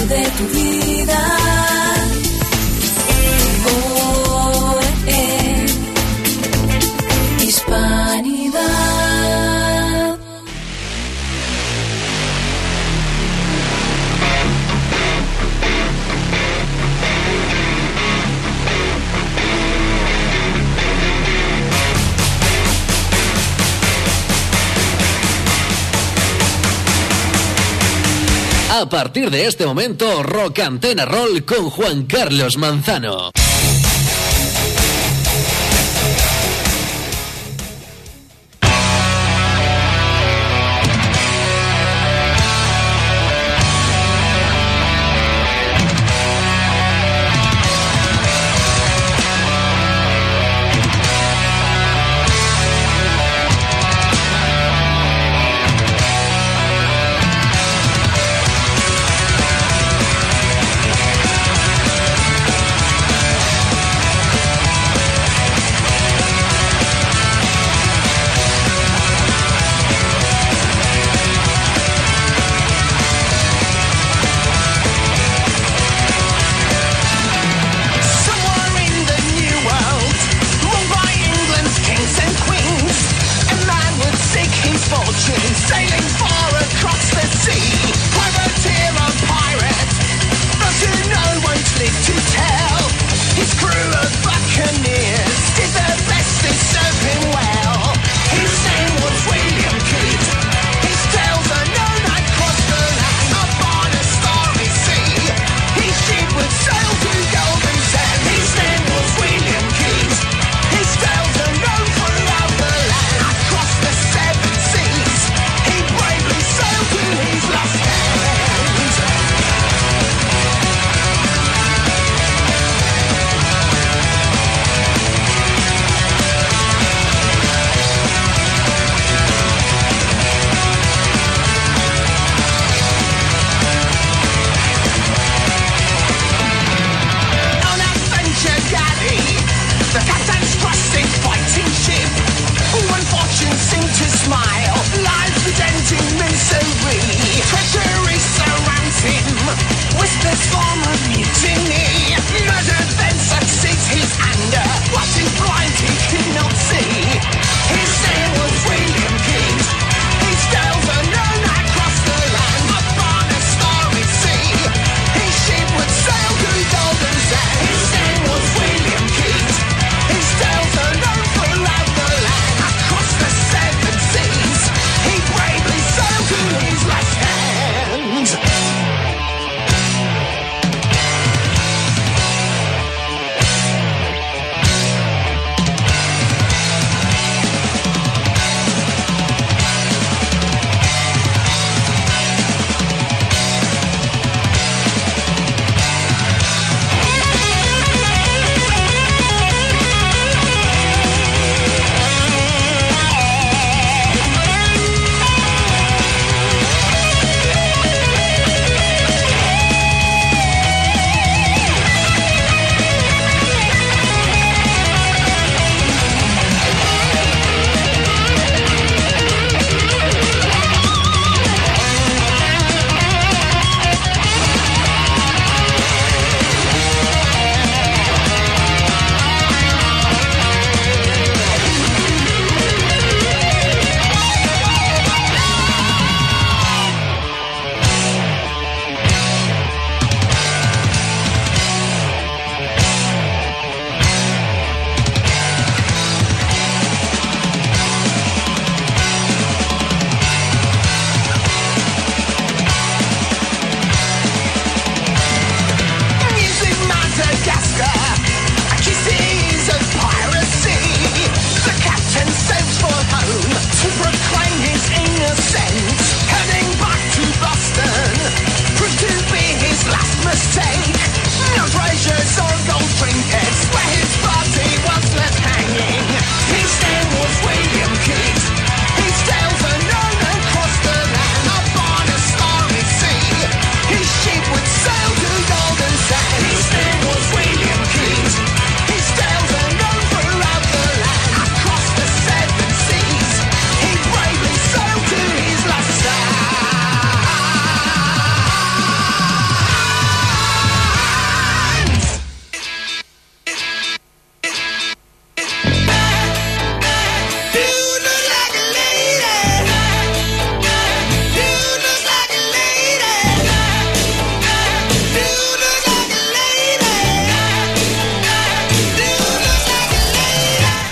de tu vida. Hispanidad. A partir de este momento, Rock Antena Roll con Juan Carlos Manzano.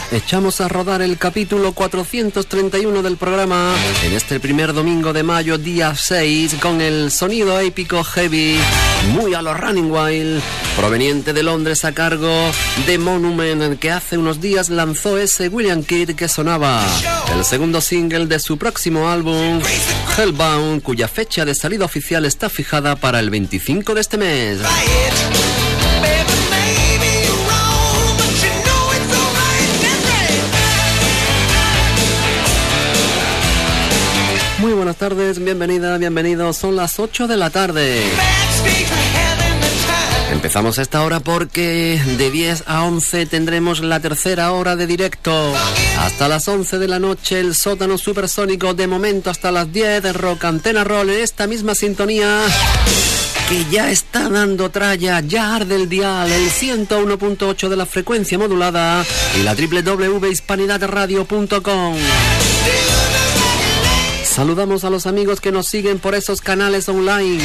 echamos a rodar el capítulo 431 del programa en este primer domingo de mayo, día 6, con el sonido épico heavy, muy a lo Running Wild, proveniente de Londres a cargo de Monument, que hace unos días lanzó ese William Kidd que sonaba, el segundo single de su próximo álbum, Hellbound, cuya fecha de salida oficial está fijada para el 25 de este mes. Muy buenas tardes, bienvenida, bienvenidos, son las 8 de la tarde. Empezamos esta hora porque de 10 a 11 tendremos la tercera hora de directo. Hasta las 11 de la noche el sótano supersónico, de momento hasta las 10 Rock Antena Roll en esta misma sintonía que ya está dando tralla, ya arde el dial, el 101.8 de la frecuencia modulada y la www.hispanidadradio.com. Saludamos a los amigos que nos siguen por esos canales online.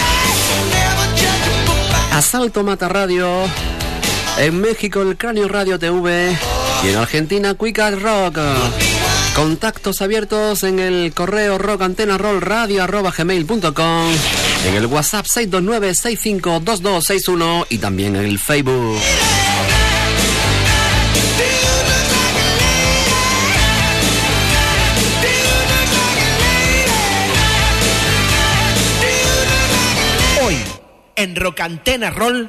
Asalto Mata Radio, en México el Cráneo Radio TV y en Argentina Quick Rock. Contactos abiertos en el correo rockantenarollradio@gmail.com, en el WhatsApp 629-652261 y también en el Facebook. En Rock Antena Roll.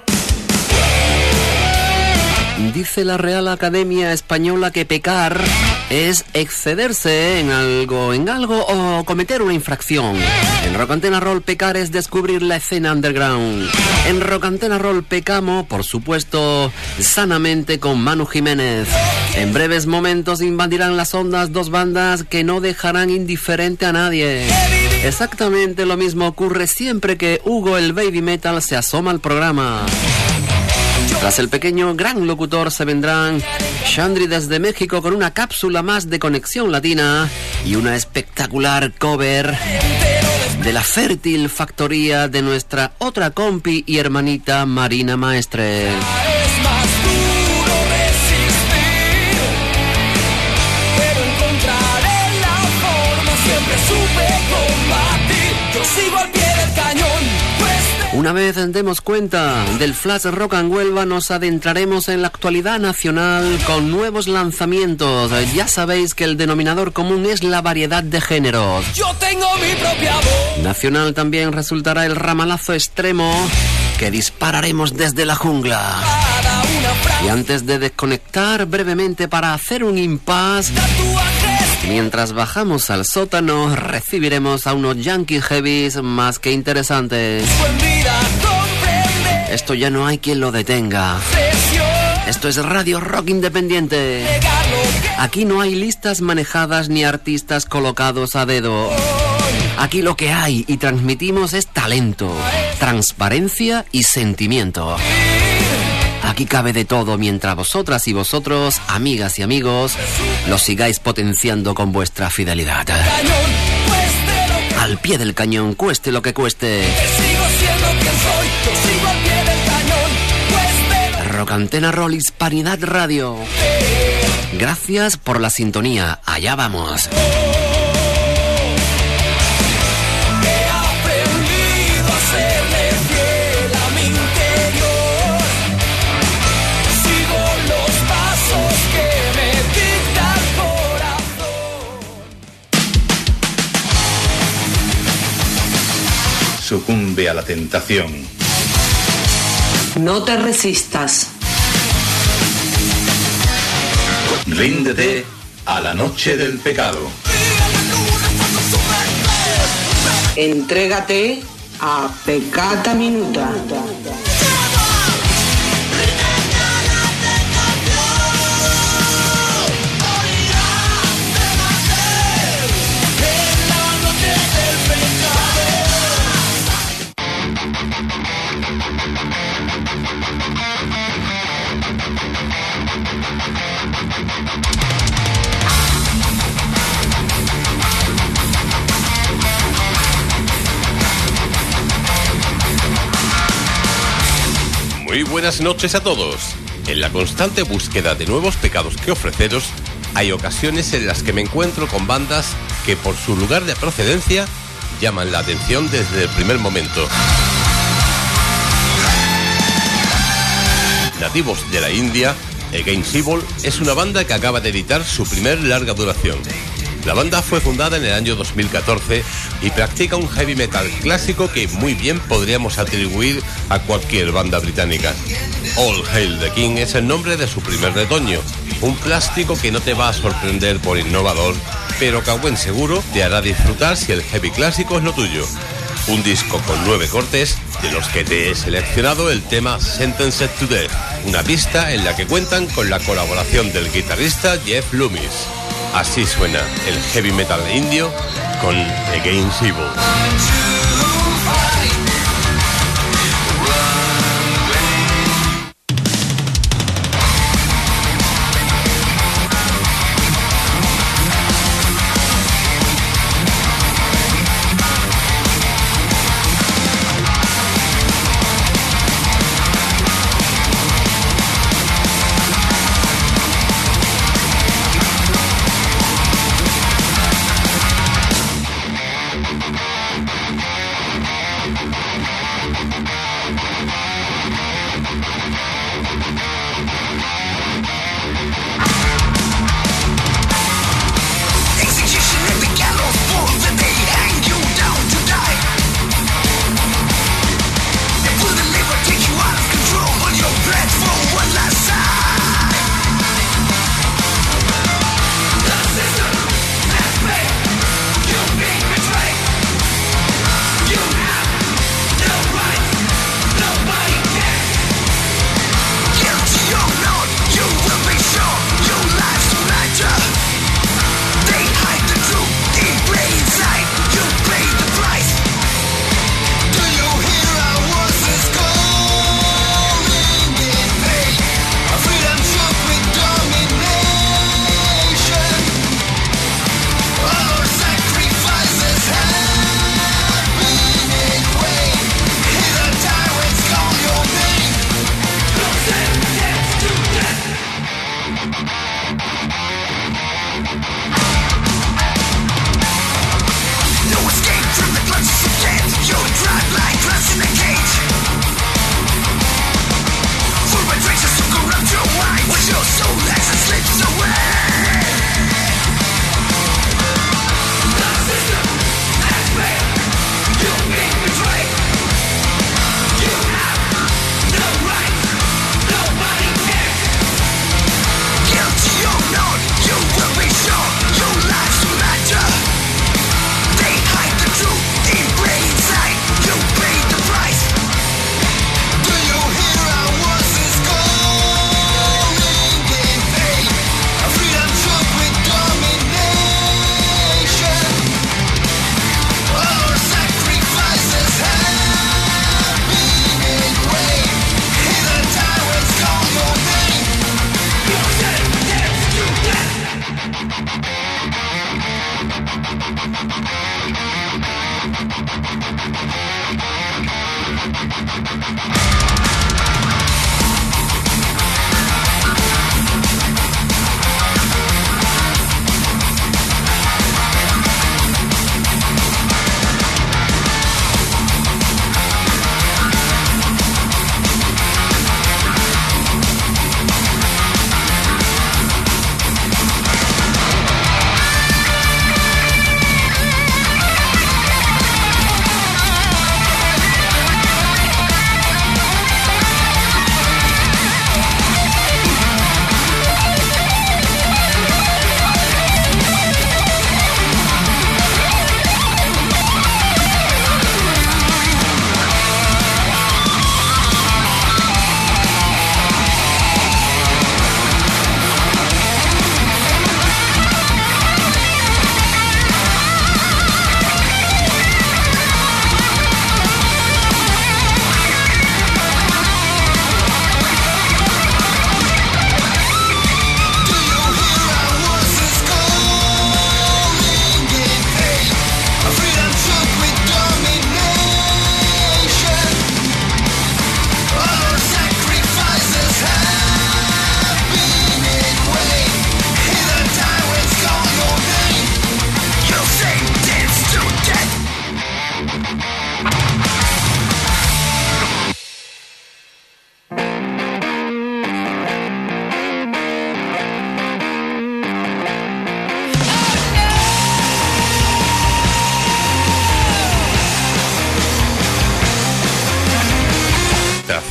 Dice la Real Academia Española que pecar es excederse en algo o cometer una infracción. En Rock Antena Roll pecar es descubrir la escena underground. En Rock Antena Roll pecamos, por supuesto, sanamente con Manu Jiménez. En breves momentos invadirán las ondas dos bandas que no dejarán indiferente a nadie. Exactamente lo mismo ocurre siempre que Hugo el Baby Metal se asoma al programa. Tras el pequeño gran locutor se vendrán Chandri desde México con una cápsula más de conexión latina y una espectacular cover de la fértil factoría de nuestra otra compi y hermanita Marina Maestre. Una vez demos cuenta del Flash Rock en Huelva, nos adentraremos en la actualidad nacional con nuevos lanzamientos. Ya sabéis que el denominador común es la variedad de géneros. Yo tengo mi propia voz. Nacional también resultará el ramalazo extremo que dispararemos desde la jungla. Y antes de desconectar brevemente para hacer un impasse, mientras bajamos al sótano, recibiremos a unos Yankee Heavies más que interesantes. Esto ya no hay quien lo detenga. Esto es Radio Rock Independiente. Aquí no hay listas manejadas ni artistas colocados a dedo. Aquí lo que hay y transmitimos es talento, transparencia y sentimiento. Aquí cabe de todo mientras vosotras y vosotros, amigas y amigos, lo sigáis potenciando con vuestra fidelidad. Al pie del cañón, cueste lo que cueste. Rock Antena Roll Hispanidad Radio. Gracias por la sintonía. Allá vamos. Sucumbe a la tentación. No te resistas. Ríndete a la noche del pecado. Entrégate a Peccata Minuta. Muy buenas noches a todos. En la constante búsqueda de nuevos pecados que ofreceros, hay ocasiones en las que me encuentro con bandas que por su lugar de procedencia llaman la atención desde el primer momento. Nativos de la India, Against Evil es una banda que acaba de editar su primer larga duración. La banda fue fundada en el año 2014 y practica un heavy metal clásico que muy bien podríamos atribuir a cualquier banda británica. All Hail the King es el nombre de su primer retoño, un plástico que no te va a sorprender por innovador, pero que a buen seguro te hará disfrutar si el heavy clásico es lo tuyo. Un disco con 9 cortes, de los que te he seleccionado el tema Sentenced to Death, una pista en la que cuentan con la colaboración del guitarrista Jeff Loomis. Así suena el heavy metal indio con Against Evil.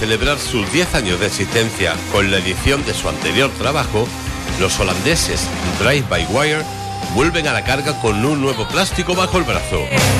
celebrar sus 10 años de existencia con la edición de su anterior trabajo, los holandeses Drive by Wire vuelven a la carga con un nuevo plástico bajo el brazo.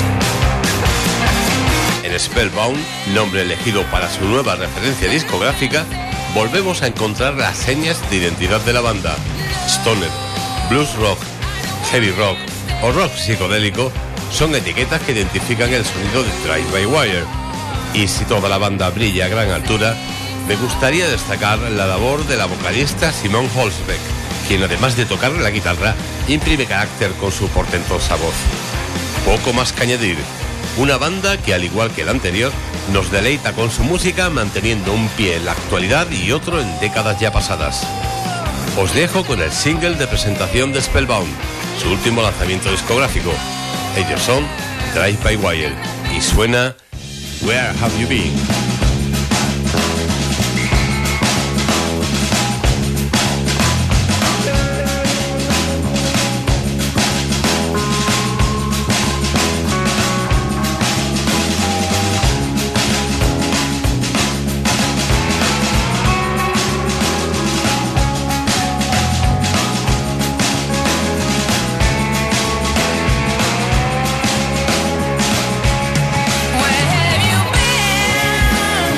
En Spellbound, nombre elegido para su nueva referencia discográfica, volvemos a encontrar las señas de identidad de la banda. Stoner, blues rock, heavy rock o rock psicodélico son etiquetas que identifican el sonido de Drive by Wire. Y si toda la banda brilla a gran altura, me gustaría destacar la labor de la vocalista Simone Holzbeck, quien además de tocar la guitarra, imprime carácter con su portentosa voz. Poco más que añadir, una banda que al igual que la anterior, nos deleita con su música manteniendo un pie en la actualidad y otro en décadas ya pasadas. Os dejo con el single de presentación de Spellbound, su último lanzamiento discográfico. Ellos son Drive by Wire y suena Where Have You Been? Where have you been?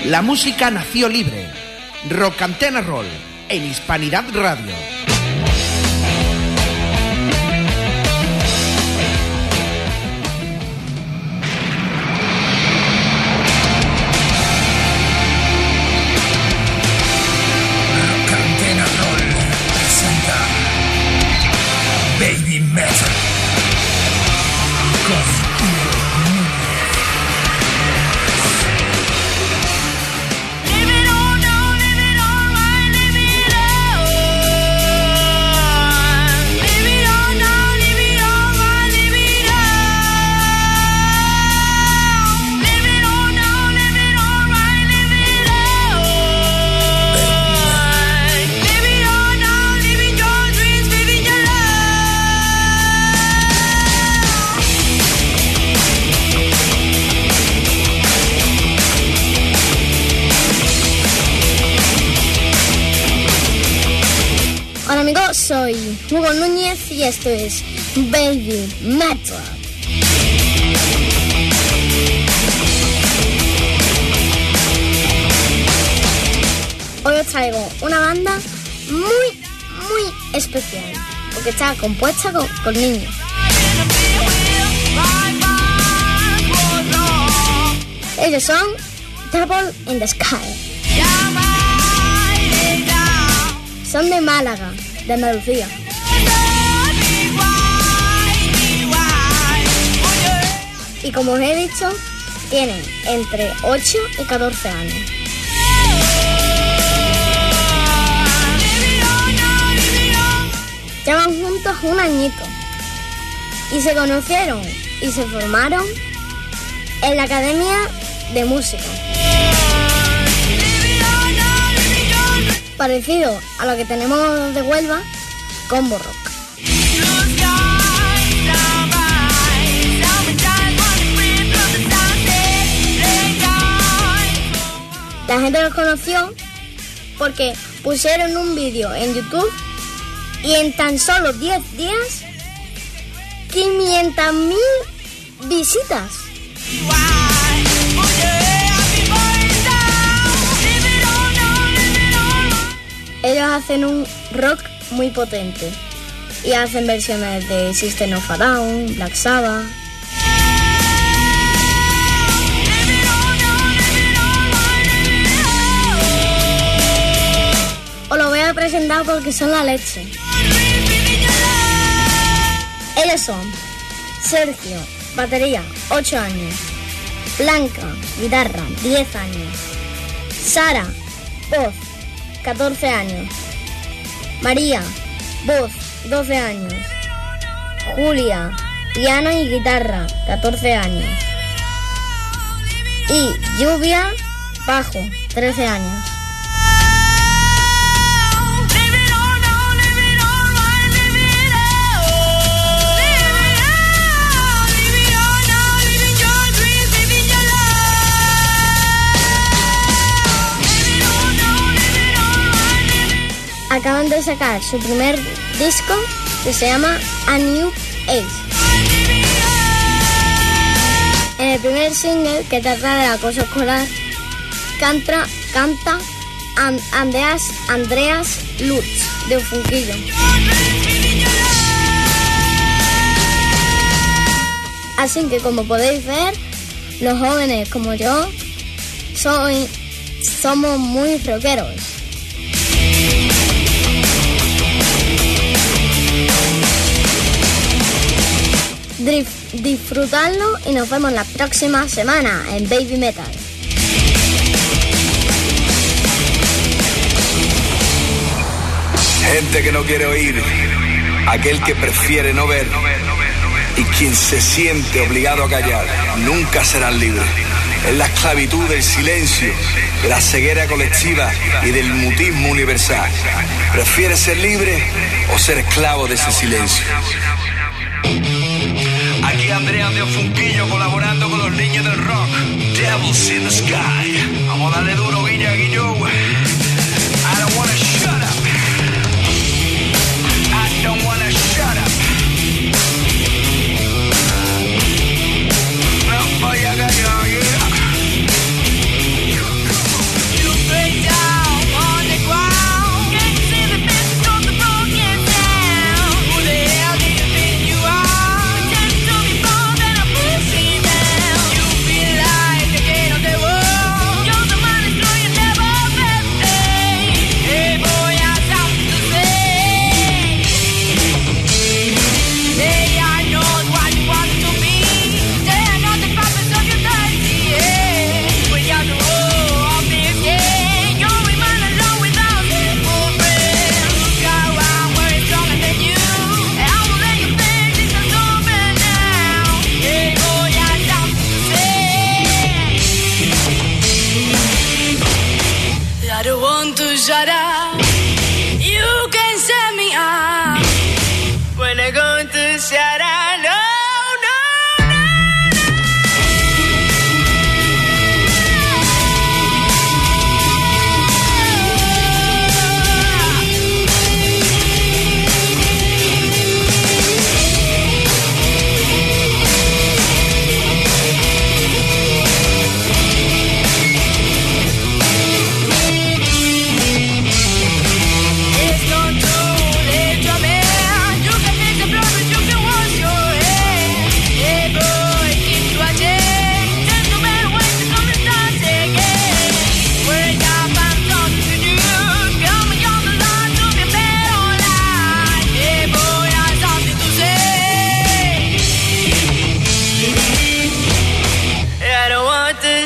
La música nació libre. Rock Antena Roll, en Hispanidad Radio. Rock Antena Roll presenta Baby Metal con Hola amigos, soy Hugo Núñez y esto es Baby Metal. Hoy os traigo una banda muy especial, porque está compuesta con niños. Ellos son Devil in the Sky. Son de Málaga, de Andalucía. Y como os he dicho, tienen entre 8 y 14 años. Llevan juntos un añito. Y se conocieron y se formaron en la Academia de Música. Parecido a lo que tenemos de Huelva, Combo Rock. La gente los conoció porque pusieron un vídeo en YouTube y en tan solo 10 días 500.000 visitas. Ellos hacen un rock muy potente y hacen versiones de System of a Down, Black Sabbath. Os lo voy a presentar porque son la leche. Ellos son Sergio, batería, 8 años. Blanca, guitarra, 10 años. Sara, voz, 14 años. María, voz, 12 años. Julia, piano y guitarra, 14 años. Y Lluvia, bajo, 13 años. Acaban de sacar su primer disco que se llama A New Age. En el primer single, que trata del acoso escolar, canta Andreas Lutz, de Funquillo. Así que, como podéis ver, los jóvenes como yo somos muy rockeros. Disfrutadlo y nos vemos la próxima semana en Baby Metal. Gente que no quiere oír, aquel que prefiere no ver y quien se siente obligado a callar, nunca serán libres. Es la esclavitud del silencio, de la ceguera colectiva y del mutismo universal. ¿Prefieres ser libre o ser esclavo de ese silencio? Aquí Andrea de Funquillo colaborando con los niños del rock. Devils in the Sky. Vamos a darle duro, Guilla, Guillo. I don't wanna shut up. I don't wanna shut up. No voy a callar, yeah.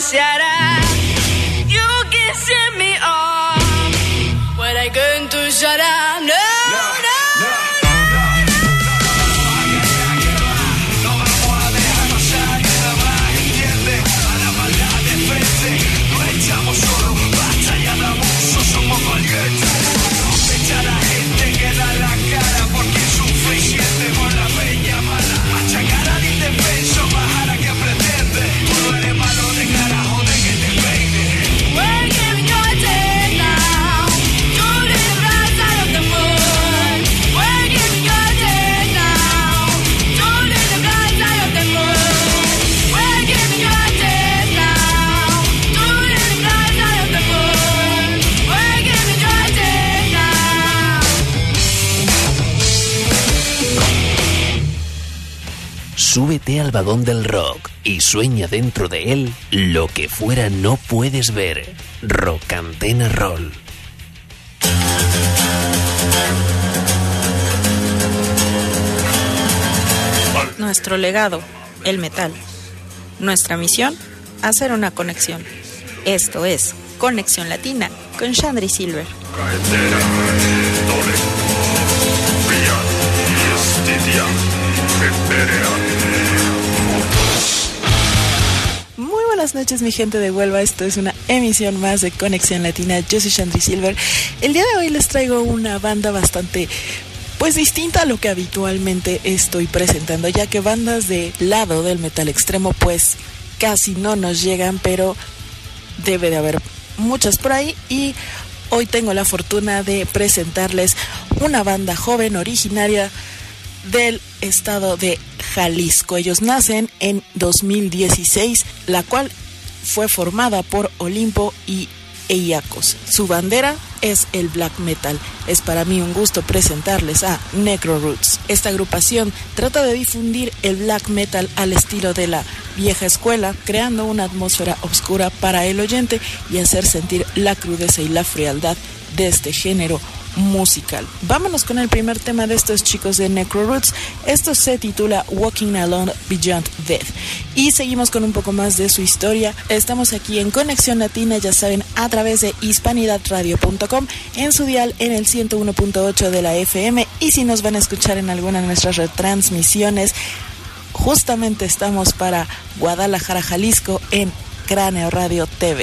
shout out. You can send me off, but I going to shut up. No. Súbete al vagón del rock y sueña dentro de él lo que fuera no puedes ver. Rock Antena Roll. Nuestro legado, el metal. Nuestra misión, hacer una conexión. Esto es Conexión Latina con Chandri Silver. Muy buenas noches, mi gente de Huelva. Esto es una emisión más de Conexión Latina. Yo soy Chandri Silver. El día de hoy les traigo una banda bastante distinta a lo que habitualmente estoy presentando, ya que bandas de lado del metal extremo casi no nos llegan, pero debe de haber muchas por ahí, y hoy tengo la fortuna de presentarles una banda joven originaria del estado de Jalisco. Ellos nacen en 2016, la cual fue formada por Olimpo y Eyacos. Su bandera es el black metal. Es para mí un gusto presentarles a Necro Roots. Esta agrupación trata de difundir el black metal al estilo de la vieja escuela, creando una atmósfera oscura para el oyente y hacer sentir la crudeza y la frialdad de este género musical. Vámonos con el primer tema de estos chicos de Necro Roots. Esto se titula Walking Alone Beyond Death, y seguimos con un poco más de su historia. Estamos aquí en Conexión Latina, ya saben, a través de hispanidadradio.com, en su dial en el 101.8 de la FM, y si nos van a escuchar en alguna de nuestras retransmisiones, justamente estamos para Guadalajara, Jalisco, en Cráneo Radio TV.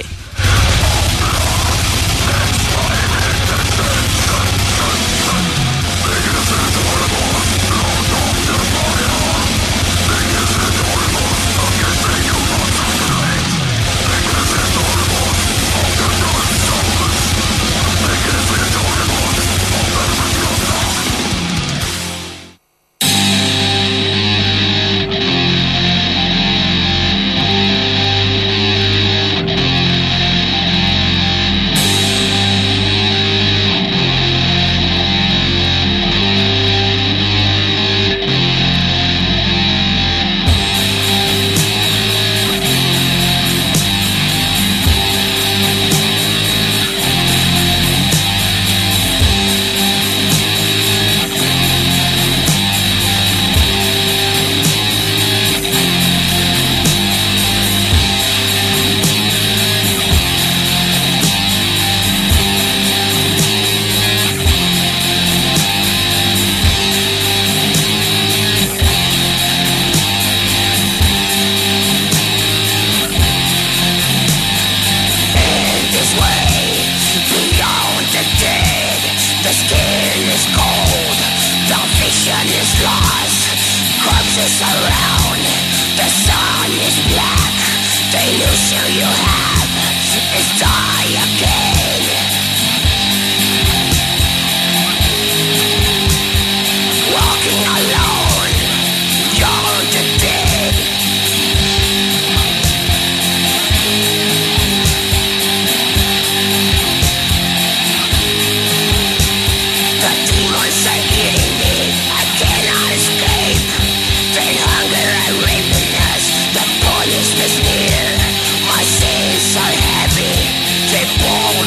They fall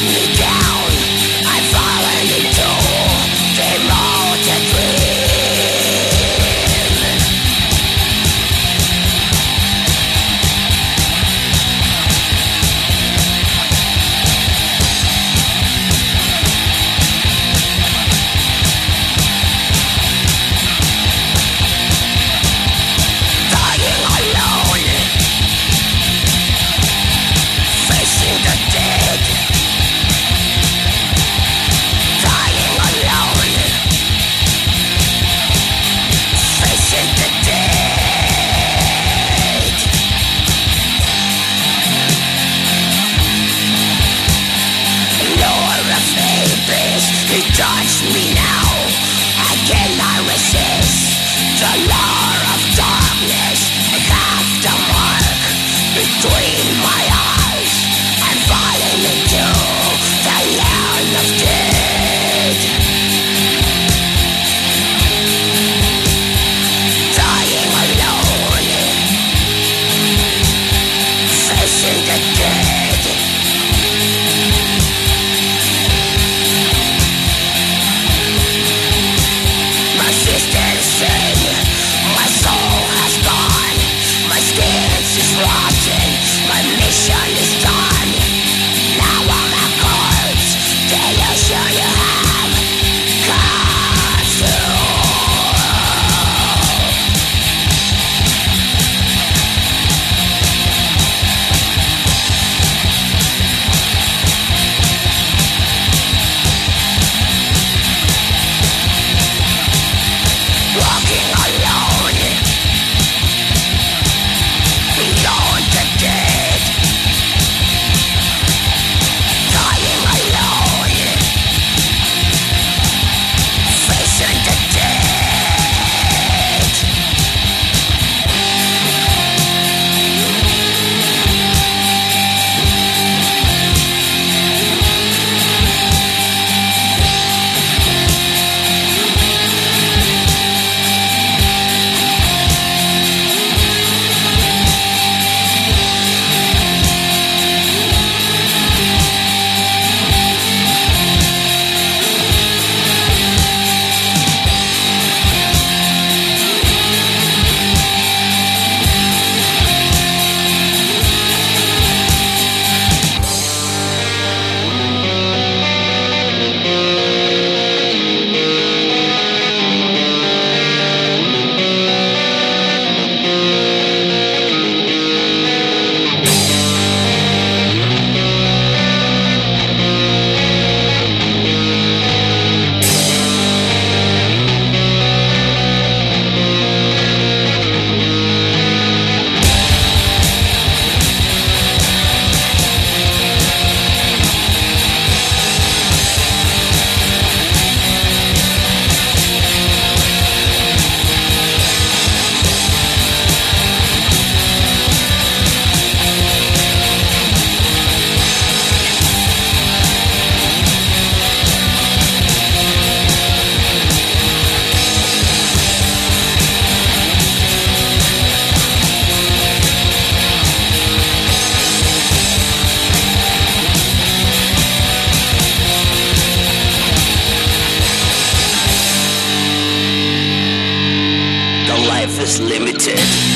is limited,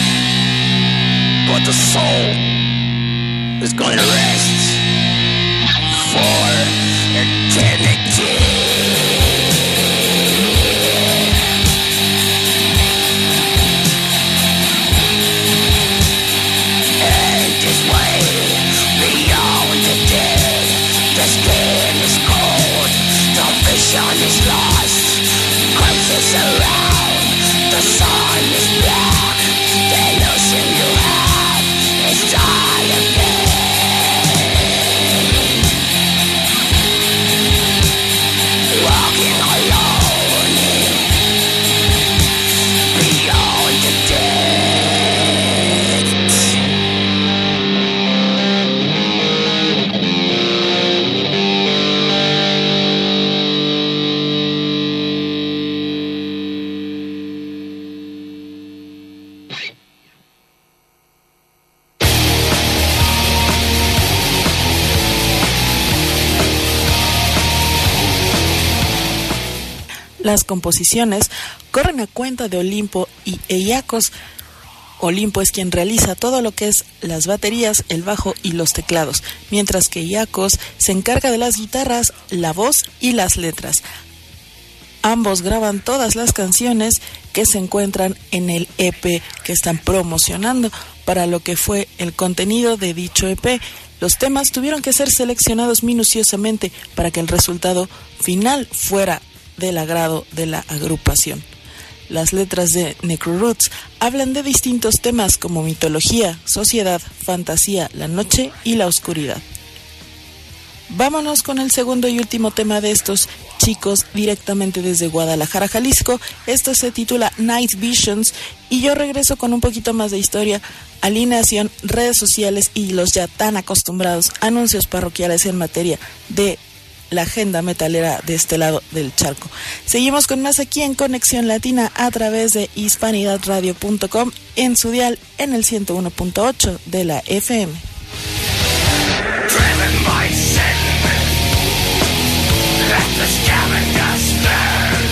but the soul is gonna rest for eternity. And this way, beyond the dead, the skin is cold, the vision is lost, corpses around, the sun is black, the illusion you have is die again. Walking alone, beyond the dead. Las composiciones corren a cuenta de Olimpo y Iacos. Olimpo es quien realiza todo lo que es las baterías, el bajo y los teclados, mientras que Iacos se encarga de las guitarras, la voz y las letras. Ambos graban todas las canciones que se encuentran en el EP que están promocionando para lo que fue el contenido de dicho EP. Los temas tuvieron que ser seleccionados minuciosamente para que el resultado final fuera del agrado de la agrupación. Las letras de Necroroots hablan de distintos temas como mitología, sociedad, fantasía, la noche y la oscuridad. Vámonos con el segundo y último tema de estos chicos directamente desde Guadalajara, Jalisco. Esto se titula Night Visions y yo regreso con un poquito más de historia, alineación, redes sociales y los ya tan acostumbrados anuncios parroquiales en materia de la agenda metalera de este lado del charco. Seguimos con más aquí en Conexión Latina a través de hispanidadradio.com en su dial en el 101.8 de la FM. Driven by sin, let the scavengers burn.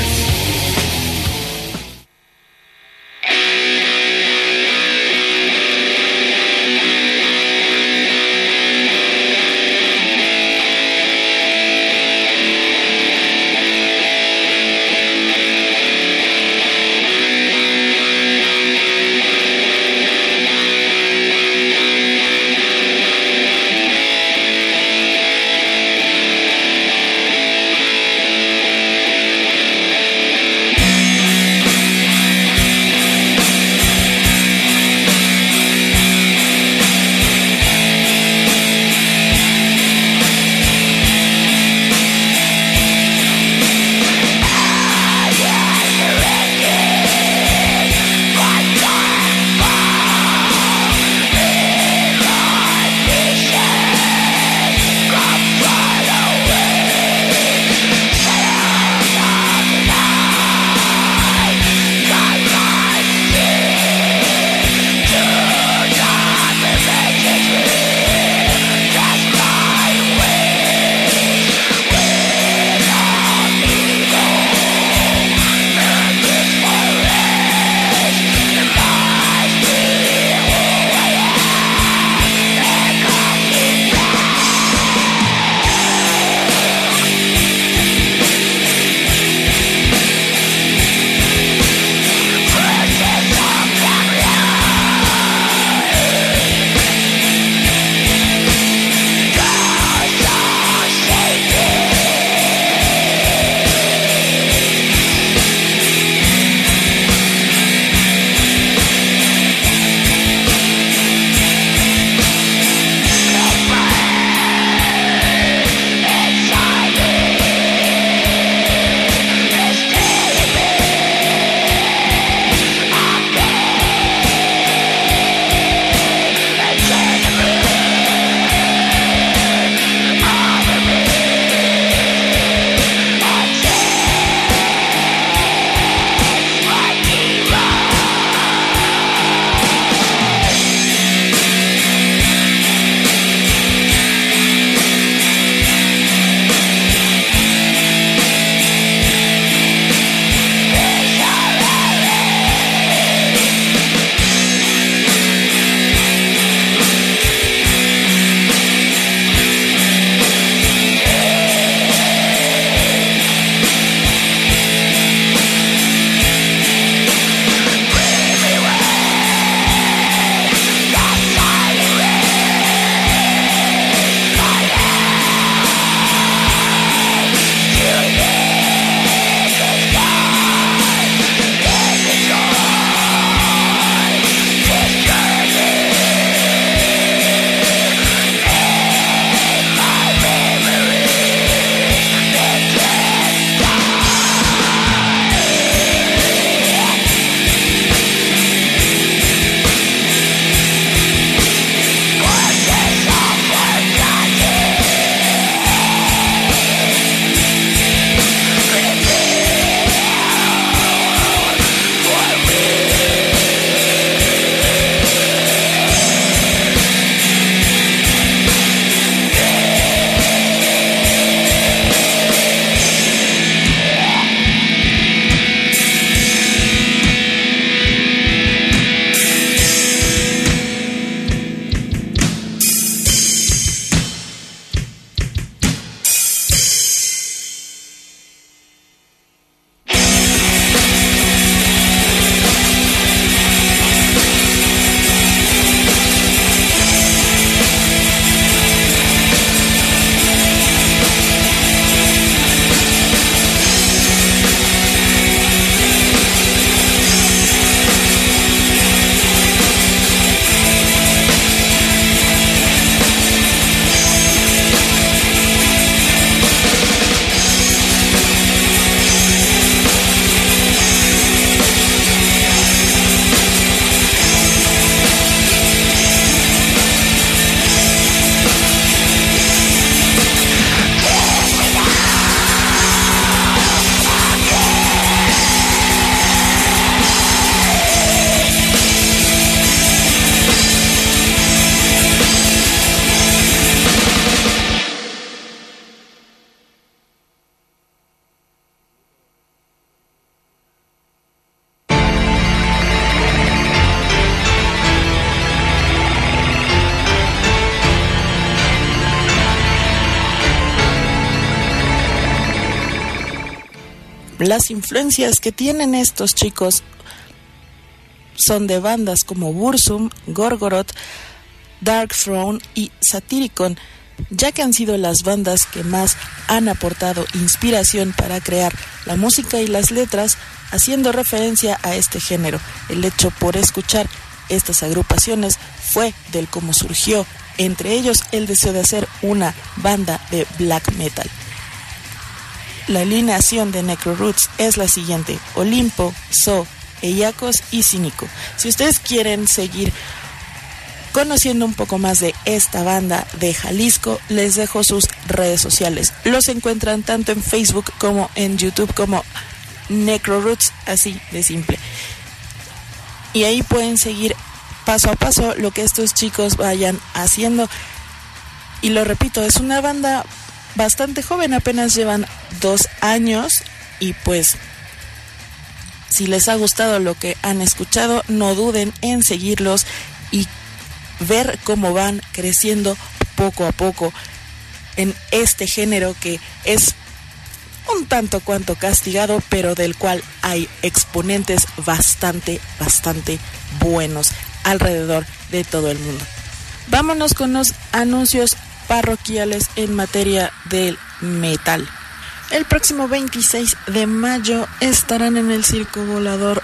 Las influencias que tienen estos chicos son de bandas como Burzum, Gorgoroth, Dark Throne y Satyricon, ya que han sido las bandas que más han aportado inspiración para crear la música y las letras, haciendo referencia a este género. El hecho por escuchar estas agrupaciones fue del cómo surgió entre ellos el deseo de hacer una banda de black metal. La alineación de Necroroots es la siguiente: Olimpo, So, Eyakos y Cínico. Si ustedes quieren seguir conociendo un poco más de esta banda de Jalisco, les dejo sus redes sociales. Los encuentran tanto en Facebook como en YouTube como Necroroots, así de simple. Y ahí pueden seguir paso a paso lo que estos chicos vayan haciendo. Y lo repito, es una banda bastante joven, apenas llevan 2 años, y pues si les ha gustado lo que han escuchado, no duden en seguirlos y ver cómo van creciendo poco a poco en este género que es un tanto cuanto castigado, pero del cual hay exponentes bastante buenos alrededor de todo el mundo. Vámonos con los anuncios parroquiales en materia del metal. El próximo 26 de mayo estarán en el Circo Volador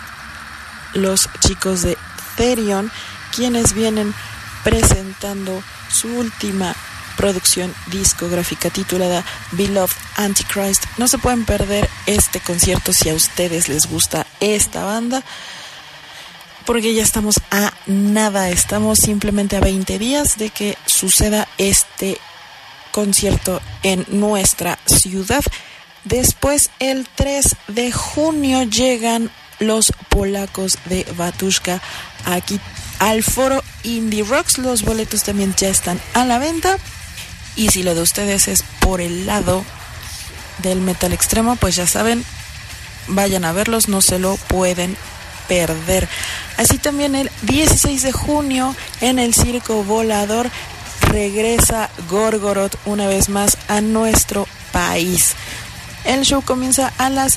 los chicos de Therion, quienes vienen presentando su última producción discográfica titulada Beloved Antichrist. No se pueden perder este concierto si a ustedes les gusta esta banda, porque ya estamos a nada, estamos simplemente a 20 días de que suceda este concierto en nuestra ciudad. Después, el 3 de junio, llegan los polacos de Batushka aquí al foro Indie Rocks. Los boletos también ya están a la venta. Y si lo de ustedes es por el lado del metal extremo, pues ya saben, vayan a verlos, no se lo pueden perder. Así también el 16 de junio en el Circo Volador regresa Gorgoroth una vez más a nuestro país. El show comienza a las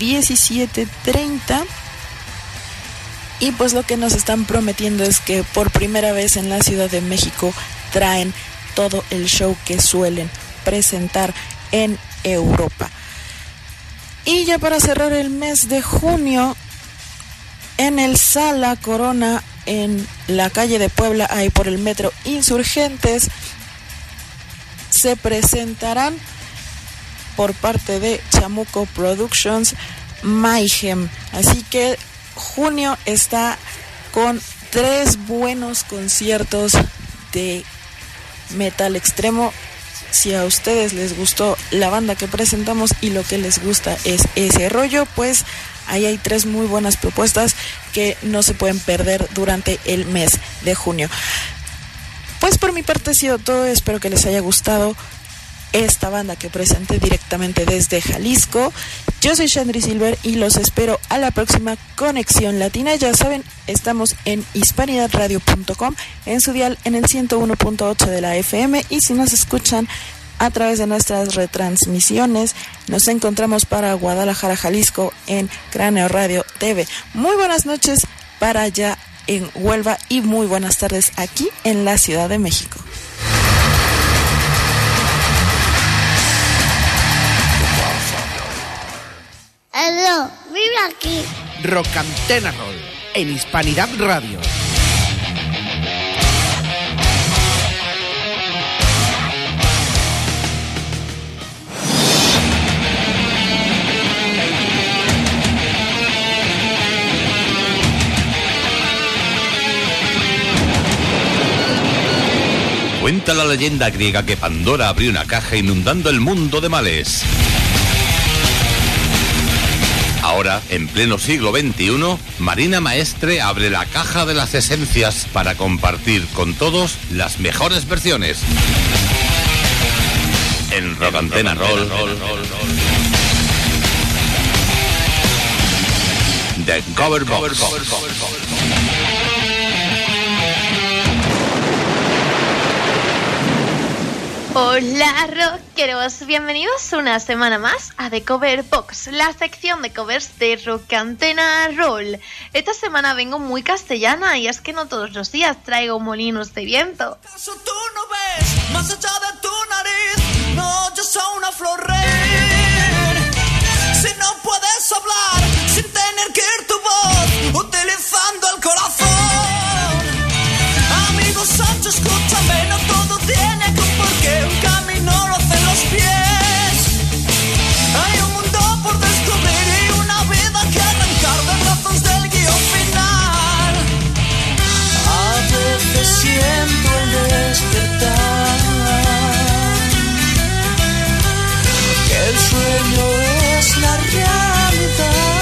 17:30 y pues lo que nos están prometiendo es que por primera vez en la Ciudad de México traen todo el show que suelen presentar en Europa. Y ya para cerrar el mes de junio, en el Sala Corona, en la calle de Puebla, ahí por el Metro Insurgentes, se presentarán por parte de Chamuco Productions Mayhem. Así que junio está con 3 buenos conciertos de metal extremo. Si a ustedes les gustó la banda que presentamos y lo que les gusta es ese rollo, pues ahí hay 3 muy buenas propuestas que no se pueden perder durante el mes de junio. Pues por mi parte ha sido todo. Espero que les haya gustado esta banda que presenté directamente desde Jalisco. Yo soy Chandri Silver y los espero a la próxima Conexión Latina. Ya saben, estamos en hispanidadradio.com, en su dial en el 101.8 de la FM, y si nos escuchan a través de nuestras retransmisiones, nos encontramos para Guadalajara, Jalisco, en Cráneo Radio TV. Muy buenas noches para allá en Huelva y muy buenas tardes aquí en la Ciudad de México. Aló, vive aquí. Rockantena Roll, en Hispanidad Radio. Cuenta la leyenda griega que Pandora abrió una caja inundando el mundo de males. Ahora, en pleno siglo XXI, Marina Maestre abre la caja de las esencias para compartir con todos las mejores versiones. En Rockantena Roll, The Cover Box. Hola rockeros, bienvenidos una semana más a The Cover Box, la sección de covers de Rock Antena Roll. Esta semana vengo muy castellana y es que no todos los días traigo molinos de viento. ¿Acaso tú no ves más allá de tu nariz? No oyes a una flor reír. Si no puedes hablar sin tener que ir tu voz, utilizando el corazón. Amigo Sancho, escúchame, no todo tiene que porque un camino lo hacen los pies. Hay un mundo por descubrir y una vida que arrancar de brazos del guión final. A veces siento el despertar que el sueño es la realidad.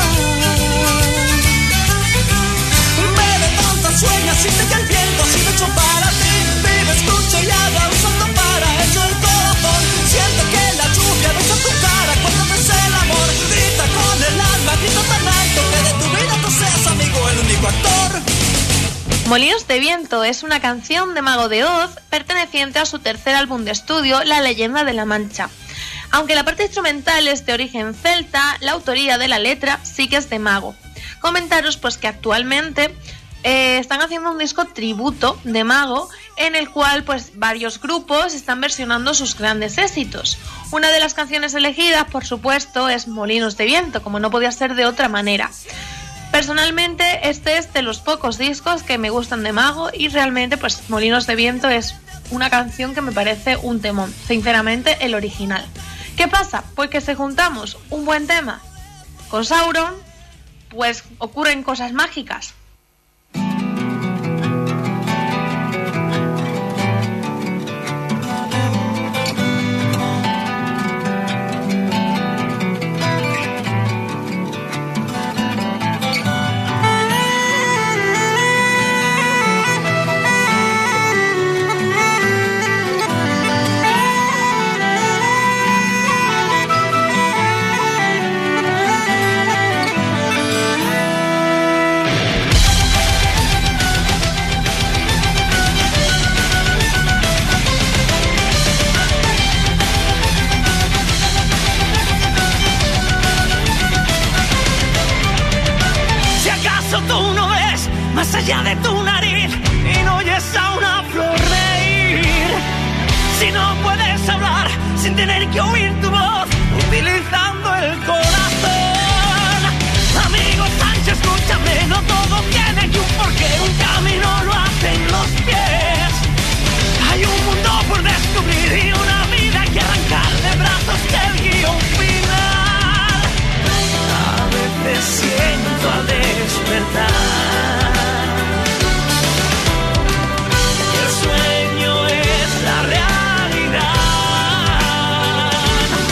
Me levanto, sueña, siente que el viento ha sido hecho para ti. Vive, escucha y haga un salto para ello el corazón. Siente que la lluvia besa tu cara cuando ves el amor. Grita con el alma, grita tan alto que de tu vida tú seas amigo, el único actor. Molinos de Viento es una canción de Mago de Oz perteneciente a su tercer álbum de estudio, La Leyenda de la Mancha. Aunque la parte instrumental es de origen celta, la autoría de la letra sí que es de Mago. Comentaros pues que actualmente están haciendo un disco tributo de Mago en el cual pues varios grupos están versionando sus grandes éxitos. Una de las canciones elegidas, por supuesto, es Molinos de Viento, como no podía ser de otra manera. Personalmente este es de los pocos discos que me gustan de Mago y realmente pues Molinos de Viento es una canción que me parece un temón, sinceramente el original. ¿Qué pasa? Pues que si juntamos un buen tema con Sauron, pues ocurren cosas mágicas. Más allá de tu nariz y no oyes a una flor reír. Si no puedes hablar sin tener que oír tu voz, utilizando el corazón. Amigo Sánchez, escúchame, no todo tiene que un porqué, un camino lo hacen los pies. Hay un mundo por descubrir y una vida que arrancar de brazos del guión final. A veces siento al despertar sueño es la realidad.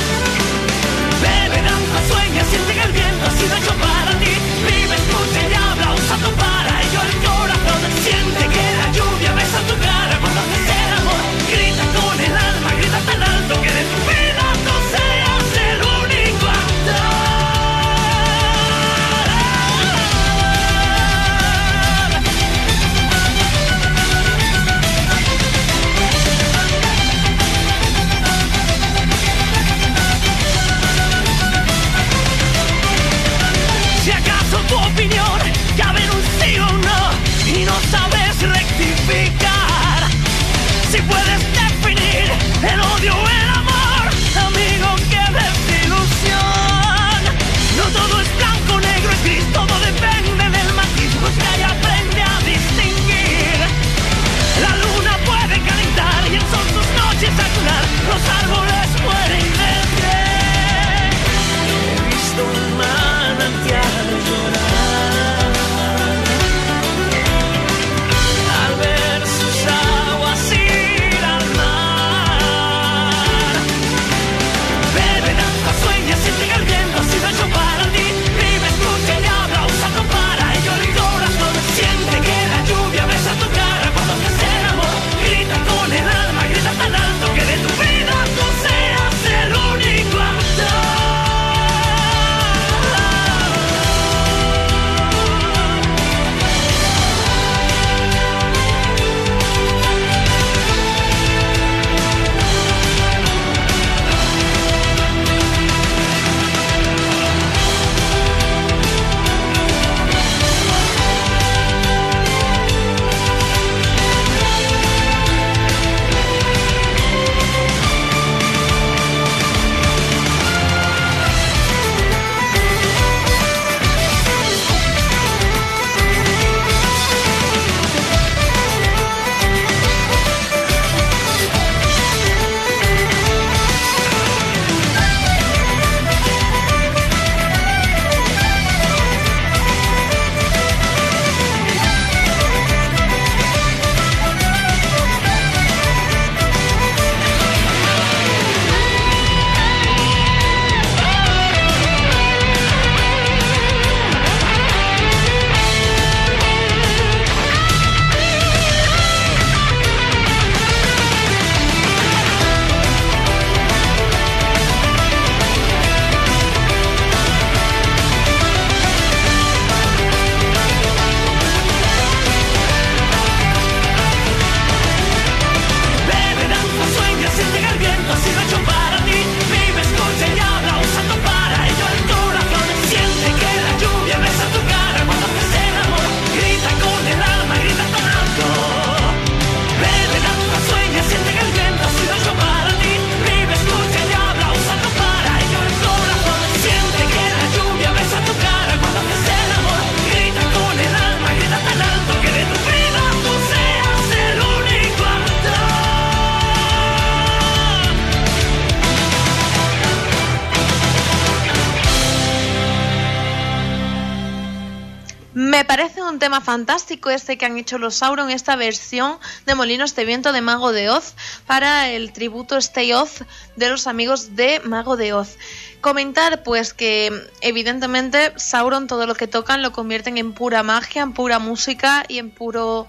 un tema fantástico este que han hecho los Sauron, esta versión de Molinos de Viento de Mago de Oz para el tributo Stay Oz de los amigos de Mago de Oz. Comentar pues que evidentemente Sauron todo lo que tocan lo convierten en pura magia, en pura música y en pura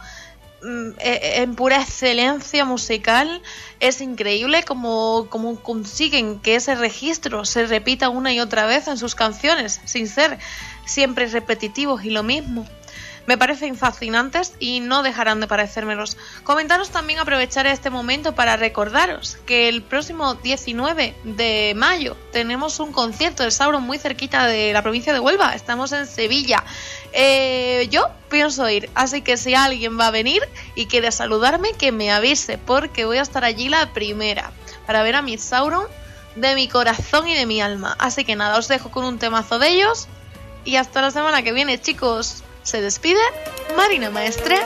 excelencia musical. Es increíble como consiguen que ese registro se repita una y otra vez en sus canciones sin ser siempre repetitivos y lo mismo. Me parecen fascinantes y no dejarán de parecérmelos. Comentaros también, aprovechar este momento para recordaros que el próximo 19 de mayo tenemos un concierto de Sauron muy cerquita de la provincia de Huelva. Estamos en Sevilla. Yo pienso ir, así que si alguien va a venir y quiere saludarme, que me avise, porque voy a estar allí la primera para ver a mi Sauron de mi corazón y de mi alma. Así que nada, os dejo con un temazo de ellos y hasta la semana que viene, chicos. Se despide Marina Maestre.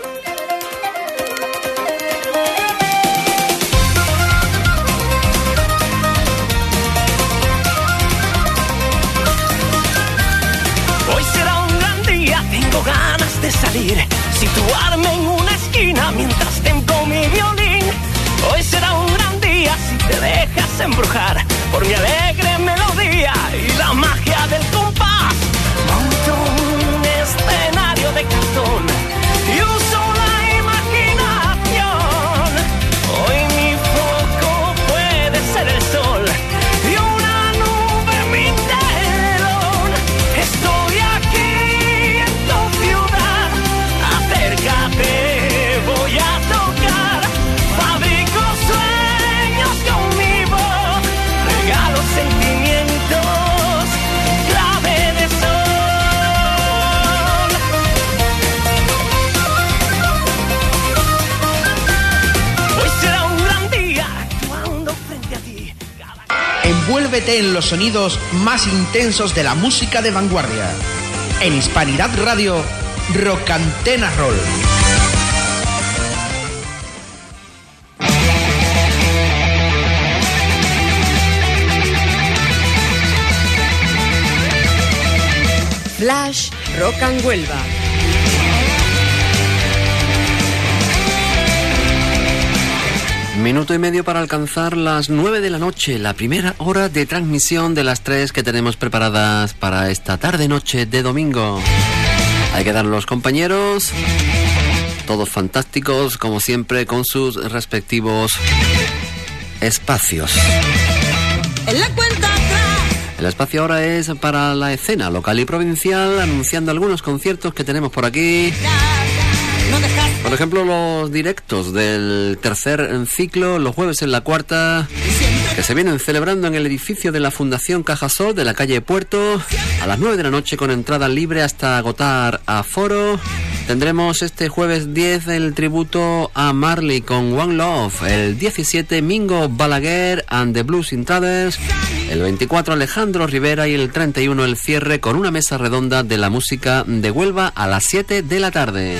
Hoy será un gran día, tengo ganas de salir, situarme en una esquina mientras tengo mi violín. Hoy será un gran día si te dejas embrujar por mi alegre melodía y la magia del compás. Monto un escenario de cartón y uso la imaginación. Hoy mi foco puede ser el sol y una nube mi telón. Estoy aquí en tu ciudad, acércate, voy a tocar. Fabrico sueños con mi voz, regalo sentimientos, clave de sol. Hoy será un gran día actuando frente a ti. Envuélvete en los sonidos más intensos de la música de vanguardia. En Hispanidad Radio, Rockantena Roll. Flash Rock and Huelva. Minuto y medio para alcanzar las 9 de la noche, la primera hora de transmisión de las 3 que tenemos preparadas para esta tarde-noche de domingo. Hay que dar los compañeros, todos fantásticos, como siempre, con sus respectivos espacios. En la cuenta atrás. El espacio ahora es para la escena local y provincial, anunciando algunos conciertos que tenemos por aquí. Por ejemplo, los directos del tercer ciclo, los jueves en la cuarta, que se vienen celebrando en el edificio de la Fundación Cajasol de la calle Puerto, a las 9 de la noche con entrada libre hasta agotar aforo. Tendremos este jueves 10 el tributo a Marley con One Love, el 17 Mingo Balaguer and the Blues Intraders, el 24 Alejandro Rivera y el 31 el cierre con una mesa redonda de la música de Huelva a las 7 de la tarde.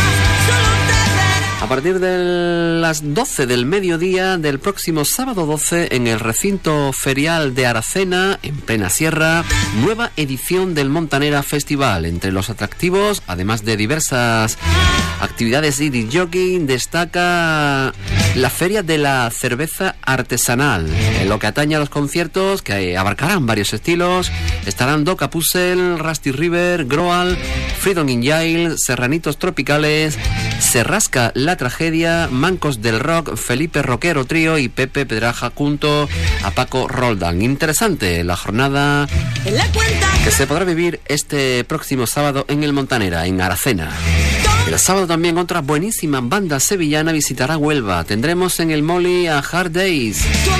A partir de las 12 del mediodía del próximo sábado 12 en el recinto ferial de Aracena, en plena sierra, nueva edición del Montanera Festival. Entre los atractivos, además de diversas actividades y disc-jockey, destaca la Feria de la Cerveza Artesanal. En lo que atañe a los conciertos, que abarcarán varios estilos, estarán Doca Puzzle, Rusty River, Groal, Freedom in Jail, Serranitos Tropicales, Serrasca La Tragedia, Mancos del Rock, Felipe Roquero Trío y Pepe Pedraja junto a Paco Roldán. Interesante la jornada que se podrá vivir este próximo sábado en el Montanera, en Aracena. El sábado también otra buenísima banda sevillana visitará Huelva. Tendremos en el Molly a Hard Days.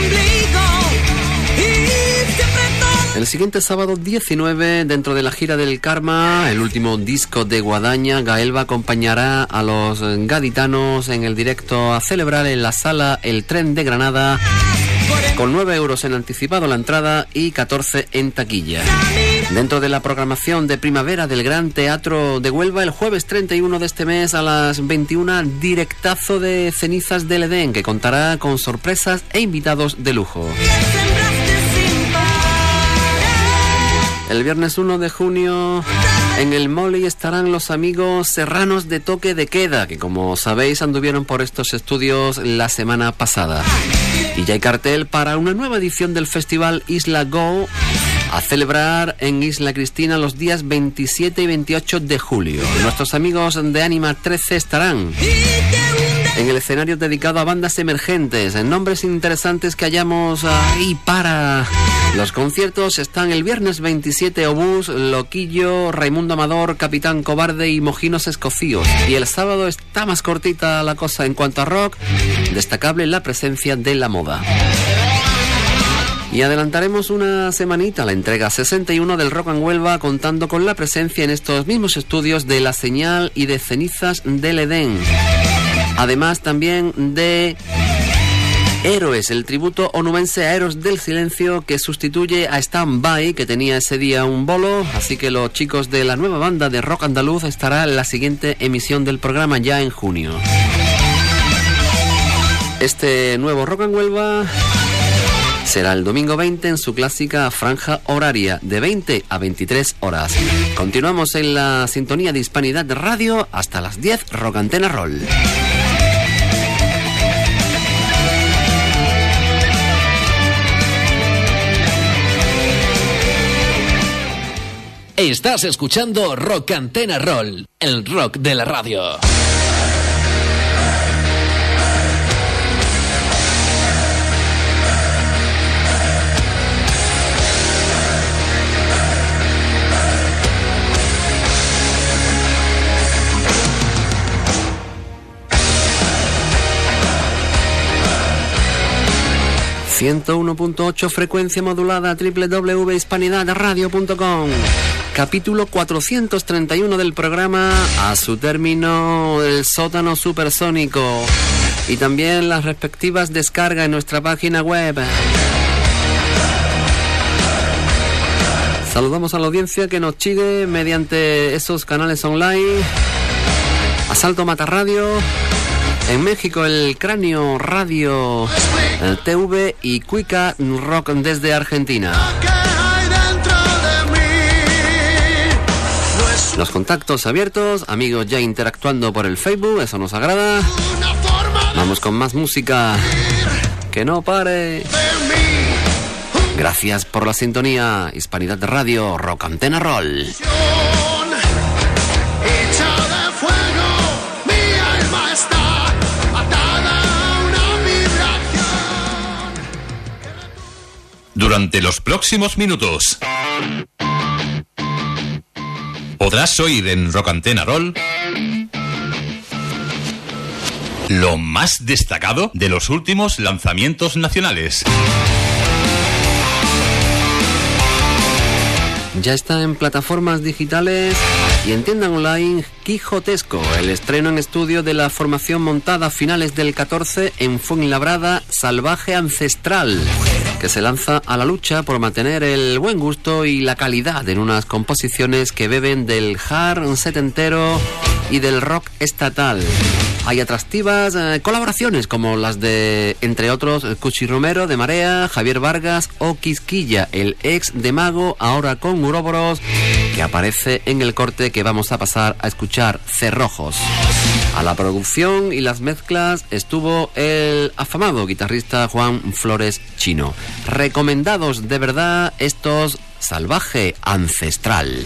El siguiente sábado 19, dentro de la gira del Karma, el último disco de Guadaña, Gaelba acompañará a los gaditanos en el directo a celebrar en la sala El Tren de Granada, con 9 euros en anticipado la entrada y 14 en taquilla. Dentro de la programación de primavera del Gran Teatro de Huelva, el jueves 31 de este mes a las 21, directazo de Cenizas del Edén, que contará con sorpresas e invitados de lujo. El viernes 1 de junio En el Molly estarán los amigos serranos de Toque de Queda, que como sabéis anduvieron por estos estudios la semana pasada. Y ya hay cartel para una nueva edición del festival Isla Go, a celebrar en Isla Cristina los días 27 y 28 de julio. Nuestros amigos de Ánima 13 estarán en el escenario dedicado a bandas emergentes. En nombres interesantes que hallamos ahí para los conciertos están el viernes 27 Obús, Loquillo, Raimundo Amador, Capitán Cobarde y Mojinos Escocíos. Y el sábado está más cortita la cosa en cuanto a rock, destacable la presencia de La Moda. Y adelantaremos una semanita la entrega 61 del Rock en Huelva, contando con la presencia en estos mismos estudios de La Señal y de Cenizas del Edén. Además también de Héroes, el tributo onubense a Héroes del Silencio, que sustituye a Stand By, que tenía ese día un bolo. Así que los chicos de la nueva banda de rock andaluz estará en la siguiente emisión del programa ya en junio. Este nuevo Rock en Huelva será el domingo 20 en su clásica franja horaria de 20 a 23 horas. Continuamos en la sintonía de Hispanidad Radio hasta las 10, Rock Antena Roll. Estás escuchando Rock Antena Roll, el rock de la radio. ...101.8 frecuencia modulada, www.hispanidadradio.com. Capítulo 431 del programa, a su término el sótano supersónico. Y también las respectivas descargas en nuestra página web. Saludamos a la audiencia que nos sigue mediante esos canales online. Asalto Mata Radio. En México el Cráneo Radio, el TV y Cuica Rock desde Argentina. Los contactos abiertos, amigos ya interactuando por el Facebook, eso nos agrada. Vamos con más música, que no pare. Gracias por la sintonía, Hispanidad Radio, Rock Antena Roll. Durante los próximos minutos podrás oír en Rock Antena Roll lo más destacado de los últimos lanzamientos nacionales. Ya está en plataformas digitales y en tienda online Quijotesco, el estreno en estudio de la formación montada a finales del 14 en Fuenlabrada, Salvaje Ancestral, que se lanza a la lucha por mantener el buen gusto y la calidad en unas composiciones que beben del hard setentero y del rock estatal. Hay atractivas colaboraciones como las de, entre otros, Cuchi Romero de Marea, Javier Vargas o Quisquilla, el ex de Mago, ahora con Uroboros, que aparece en el corte que vamos a pasar a escuchar, Cerrojos. A la producción y las mezclas estuvo el afamado guitarrista Juan Flores Chino. Recomendados de verdad estos Salvaje Ancestral.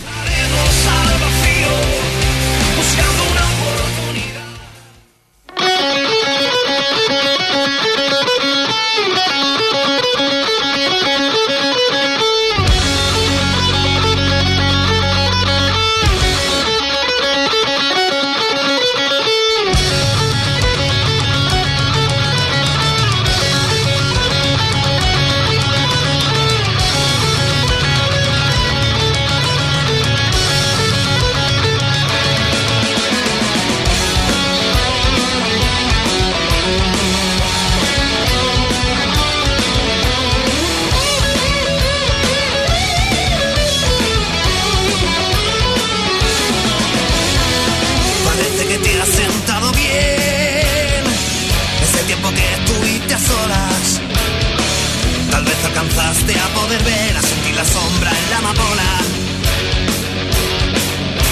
A poder ver, a sentir la sombra en la amapola.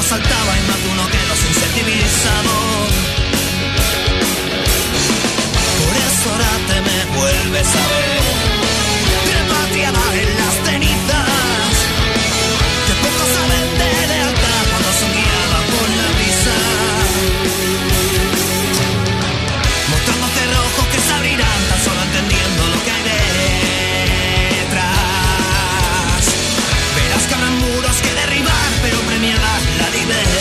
saltaba y más de uno quedó sensibilizado. Por eso ahora te me vuelves a ver, repatriada en las cenizas, que poco saben de lealtad cuando son guiadas por la brisa, mostrando cerrojos que se abrirán tan solo entendiendo lo que hay detrás. Verás que habrán muros que derribar, pero premiada la libertad.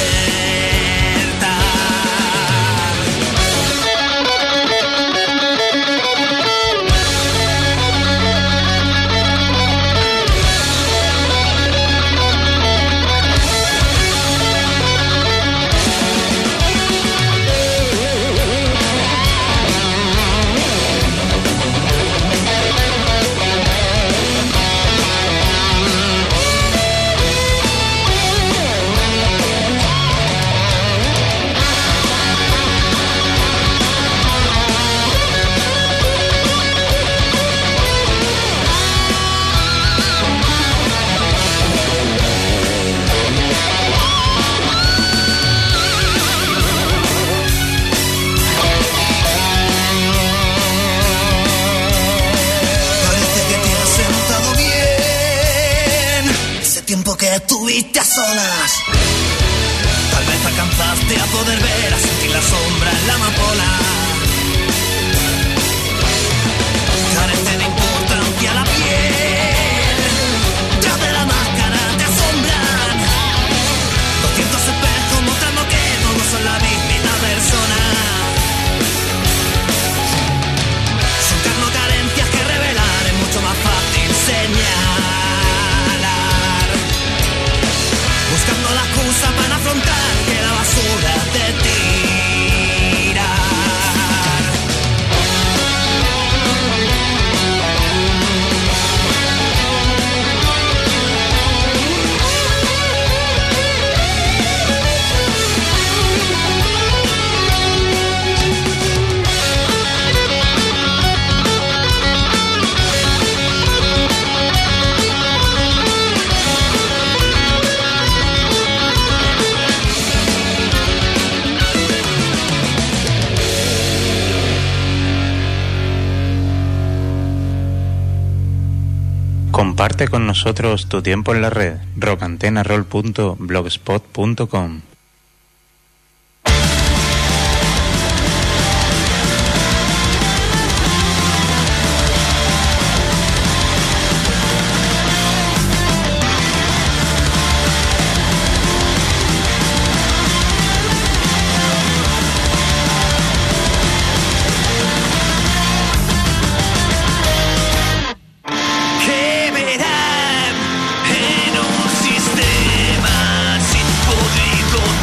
Que estuviste a solas, tal vez alcanzaste a poder ver, a sentir la sombra en la amapola. Carece de importancia la piel, tras de la máscara te asombran 200 espejos mostrando que todos son la misma persona. Son carno carencias que revelar es mucho más fácil señalar, buscando la excusa para afrontar que la basura te tira. Comparte con nosotros tu tiempo en la red, rocantenarol.blogspot.com. En un sistema sin público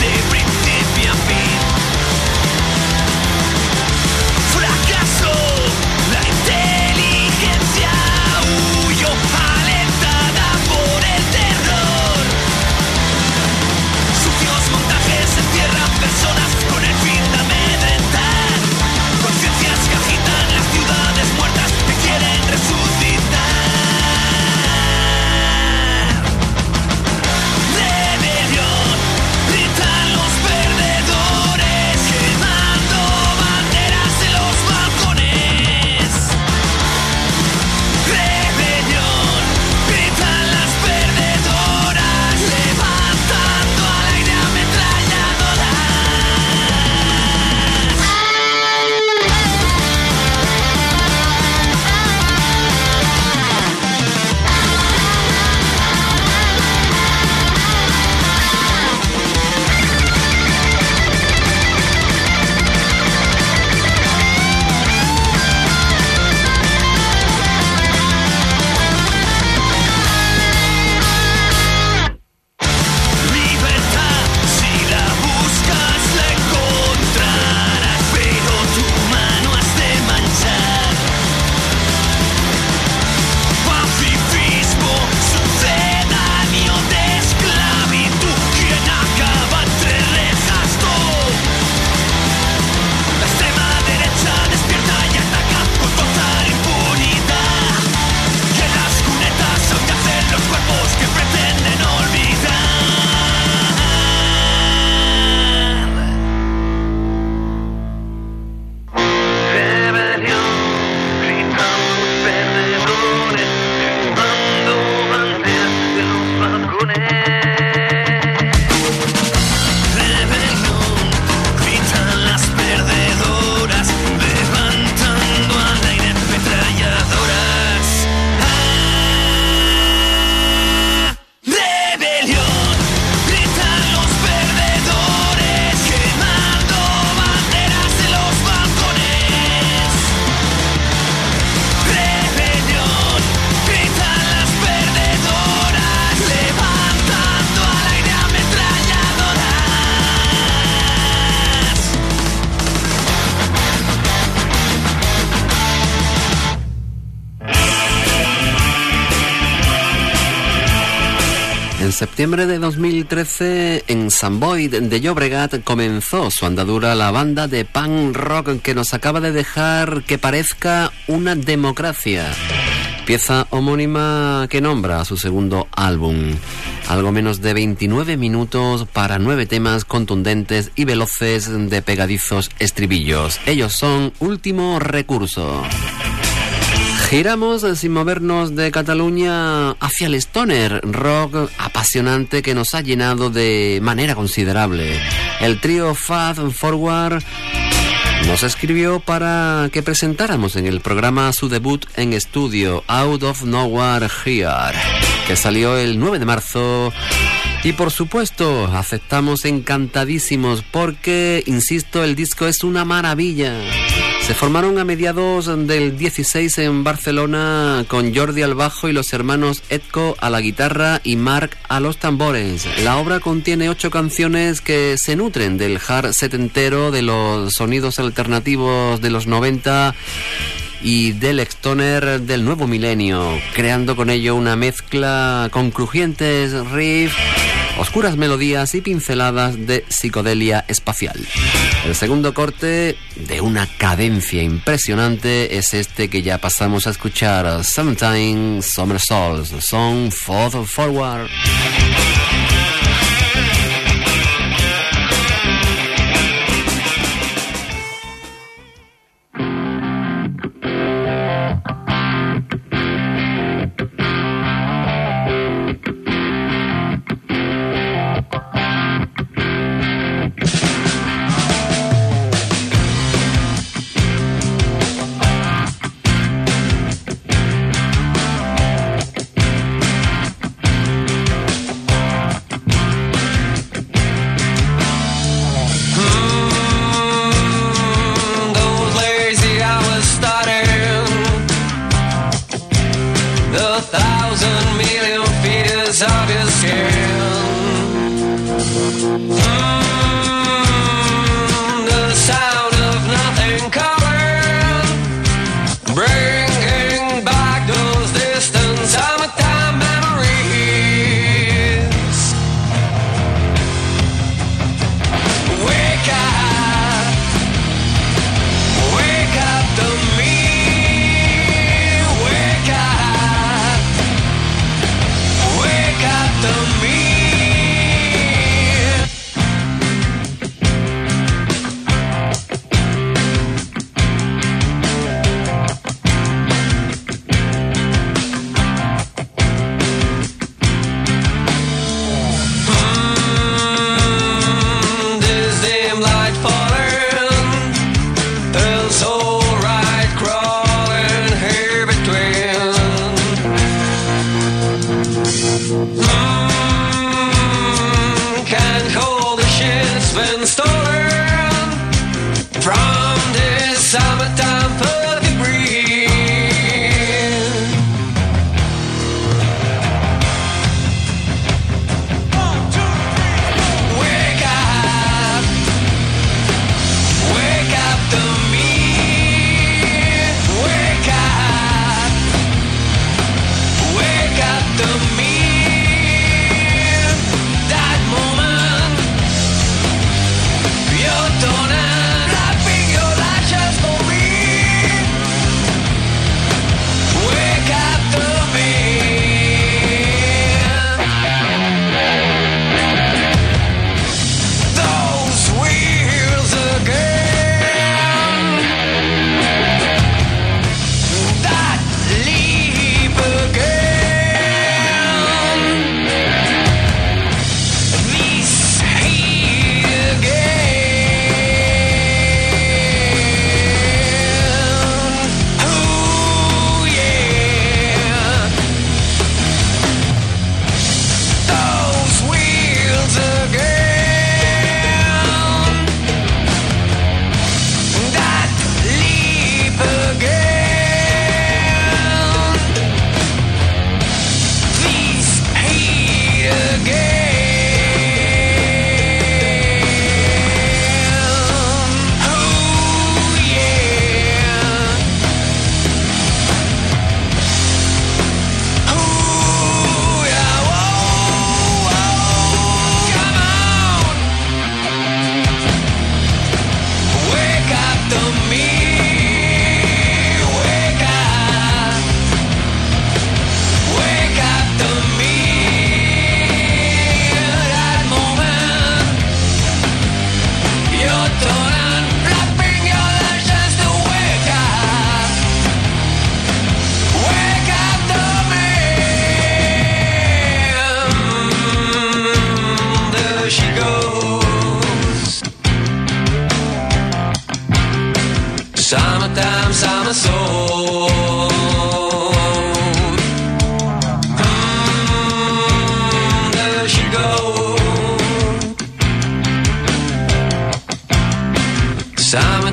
septiembre de 2013, en Sant Boi de Llobregat, comenzó su andadura la banda de punk rock que nos acaba de dejar Que parezca una democracia, pieza homónima que nombra a su segundo álbum. Algo menos de 29 minutos para 9 temas contundentes y veloces de pegadizos estribillos. Ellos son Último Recurso. Giramos sin movernos de Cataluña hacia el stoner rock apasionante que nos ha llenado de manera considerable. El trío Fast Forward nos escribió para que presentáramos en el programa su debut en estudio, Out of Nowhere Here, que salió el 9 de marzo. Y por supuesto, aceptamos encantadísimos porque, insisto, el disco es una maravilla. Se formaron a mediados del 16 en Barcelona con Jordi al bajo y los hermanos Edco a la guitarra y Marc a los tambores. La obra contiene 8 canciones que se nutren del hard setentero, de los sonidos alternativos de los 90 y del stoner del nuevo milenio, creando con ello una mezcla con crujientes riffs, oscuras melodías y pinceladas de psicodelia espacial. El segundo corte, de una cadencia impresionante, es este que ya pasamos a escuchar, Summertime Somersaults, Song Fast Forward.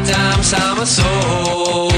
nighttime summer soul.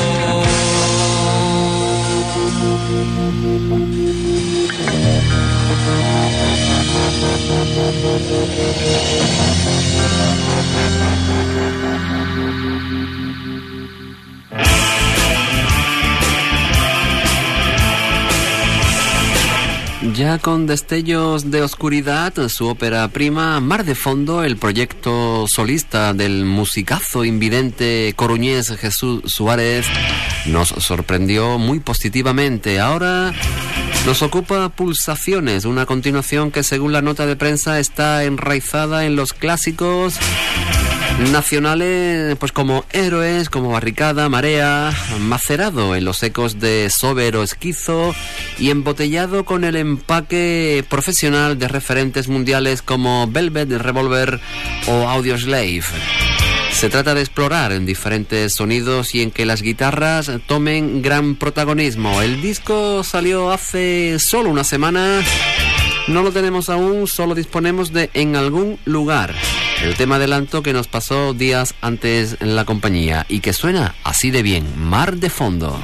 Ya con destellos de oscuridad, su ópera prima, Mar de Fondo, el proyecto solista del musicazo invidente coruñés Jesús Suárez, nos sorprendió muy positivamente. Ahora nos ocupa Pulsaciones, una continuación que según la nota de prensa está enraizada en los clásicos nacionales, pues como Héroes, como Barricada, Marea, macerado en los ecos de Sober o Esquizo y embotellado con el empaque profesional de referentes mundiales como Velvet Revolver o Audioslave. Se trata de explorar en diferentes sonidos y en que las guitarras tomen gran protagonismo. El disco salió hace solo una semana, no lo tenemos aún, solo disponemos de En algún lugar, el tema adelanto que nos pasó días antes en la compañía y que suena así de bien, Mar de Fondo.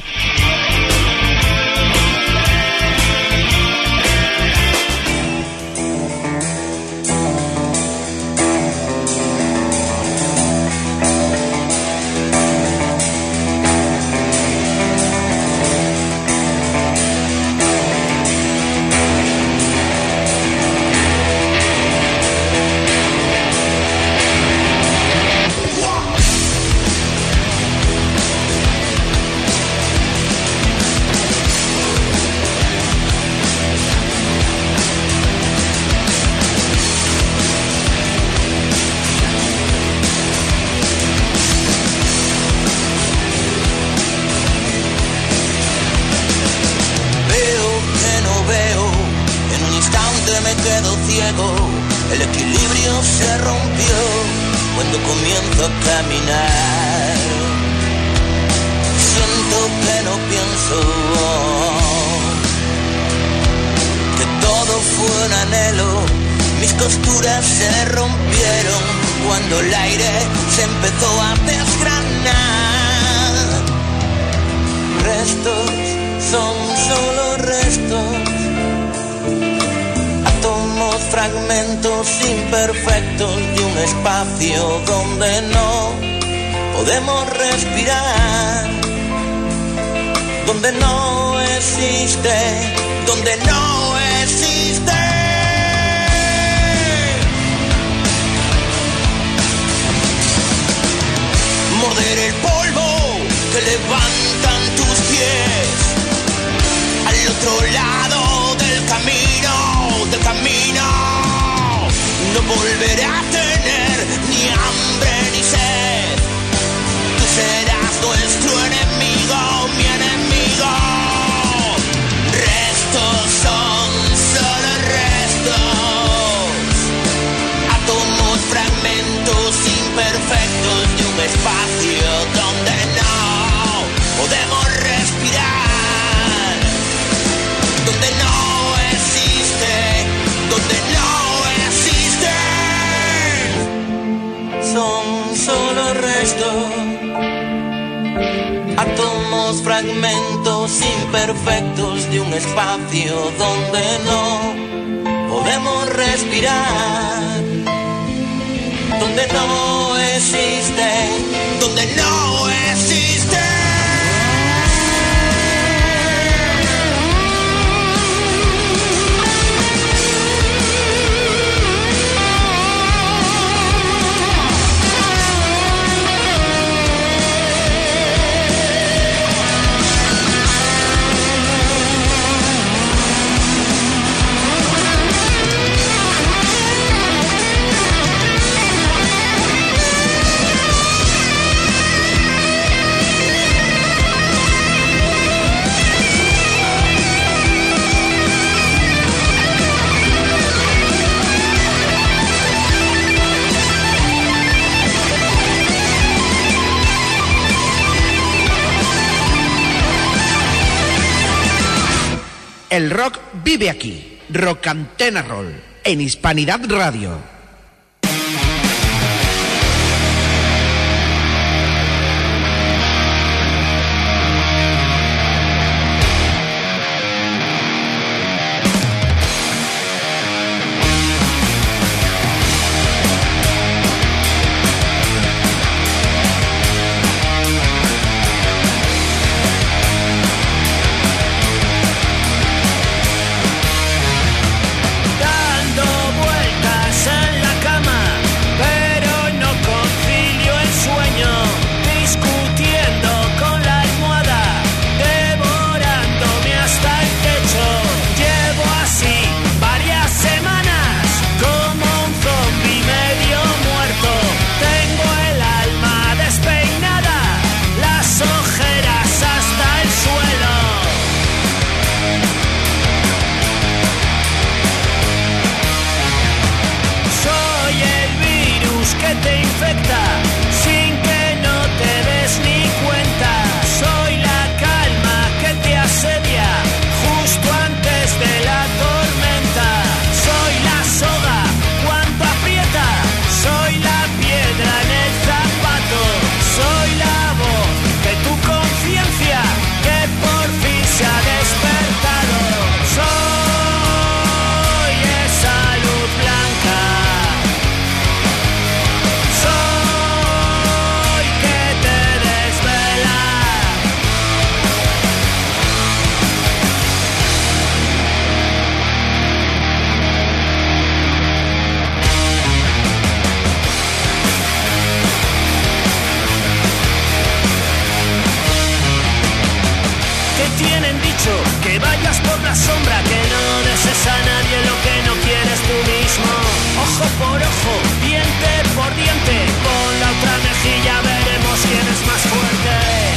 El equilibrio se rompió cuando comienzo a caminar. Siento que no pienso, que todo fue un anhelo. Mis costuras se rompieron cuando el aire se empezó a desgranar. Restos son solo restos, fragmentos imperfectos de un espacio donde no podemos respirar, donde no existe, donde no existe. Morder el polvo que levantan tus pies al otro lado del camino, del camino. No volveré a tener ni hambre ni sed. Tú serás nuestro enemigo, mi enemigo. Restos son solo restos, átomos, fragmentos imperfectos de un espacio donde no podemos respirar, donde no existe, donde no son solo restos, átomos, fragmentos imperfectos de un espacio donde no podemos respirar, donde no existe, donde no existe. El rock vive aquí. Rock Antena Roll, en Hispanidad Radio. te infecta sin que no te des ni cuenta. Soy la calma que te asedia justo antes de la tormenta. Soy la soga cuando aprieta, soy la piedra en el zapato, soy la voz de tu conciencia que por fin se ha despertado. Soy esa luz blanca, soy que te desvela. Que tienen dicho que vayas por la sombra, que no desees a nadie lo que no quieres tú mismo. Ojo por ojo, diente por diente, con la otra mejilla veremos quién es más fuerte.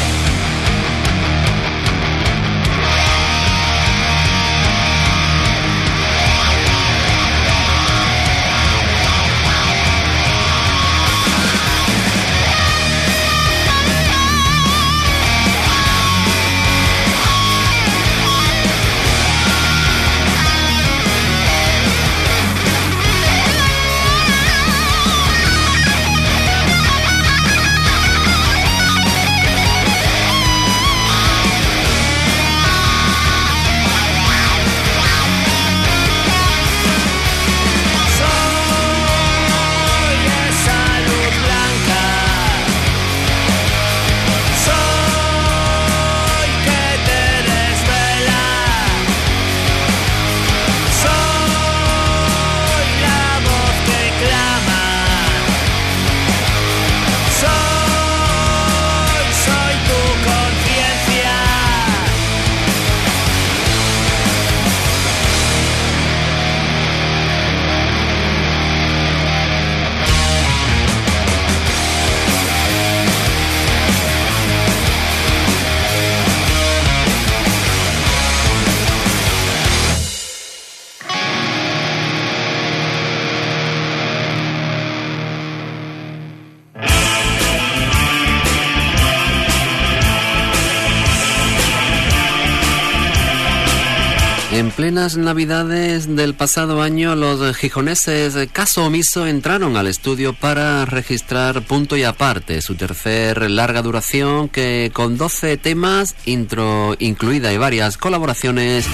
En plenas navidades del pasado año, los gijoneses Caso Omiso entraron al estudio para registrar Punto y Aparte, su tercer larga duración que con 12 temas, intro incluida y varias colaboraciones,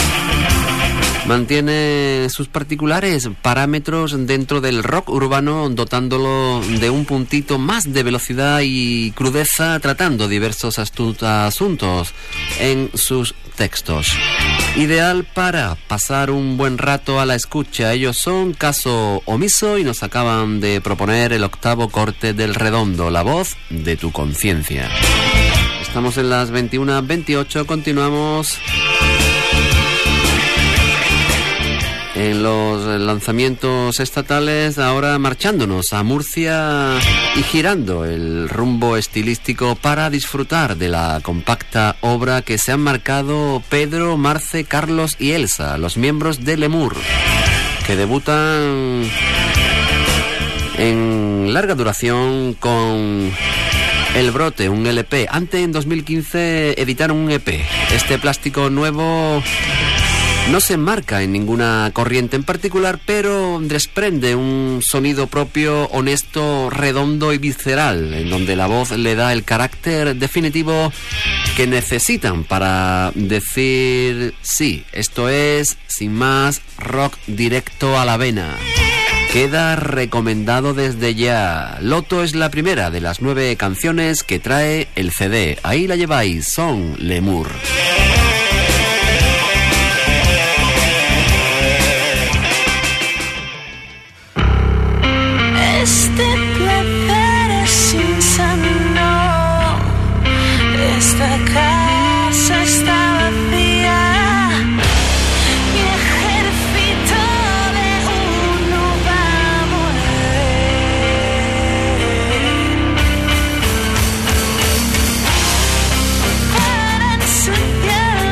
mantiene sus particulares parámetros dentro del rock urbano, dotándolo de un puntito más de velocidad y crudeza, tratando diversos asuntos en sus textos. Ideal para pasar un buen rato a la escucha. Ellos son Caso Omiso y nos acaban de proponer el octavo corte del Redondo, La voz de tu conciencia. Estamos en las 21:28, continuamos en los lanzamientos estatales, ahora marchándonos a Murcia y girando el rumbo estilístico para disfrutar de la compacta obra que se han marcado Pedro, Marce, Carlos y Elsa, los miembros de Lemur, que debutan en larga duración con El Brote, un LP. Antes, en 2015, editaron un EP. Este plástico nuevo no se enmarca en ninguna corriente en particular, pero desprende un sonido propio, honesto, redondo y visceral, en donde la voz le da el carácter definitivo que necesitan para decir sí, esto es, sin más, rock directo a la vena. Queda recomendado desde ya. Loto es la primera de las 9 canciones que trae el CD. Ahí la lleváis, son Lemur. Este placer es insano. Esta casa está vacía. Mi ejército de uno va a morir. Para ensuciar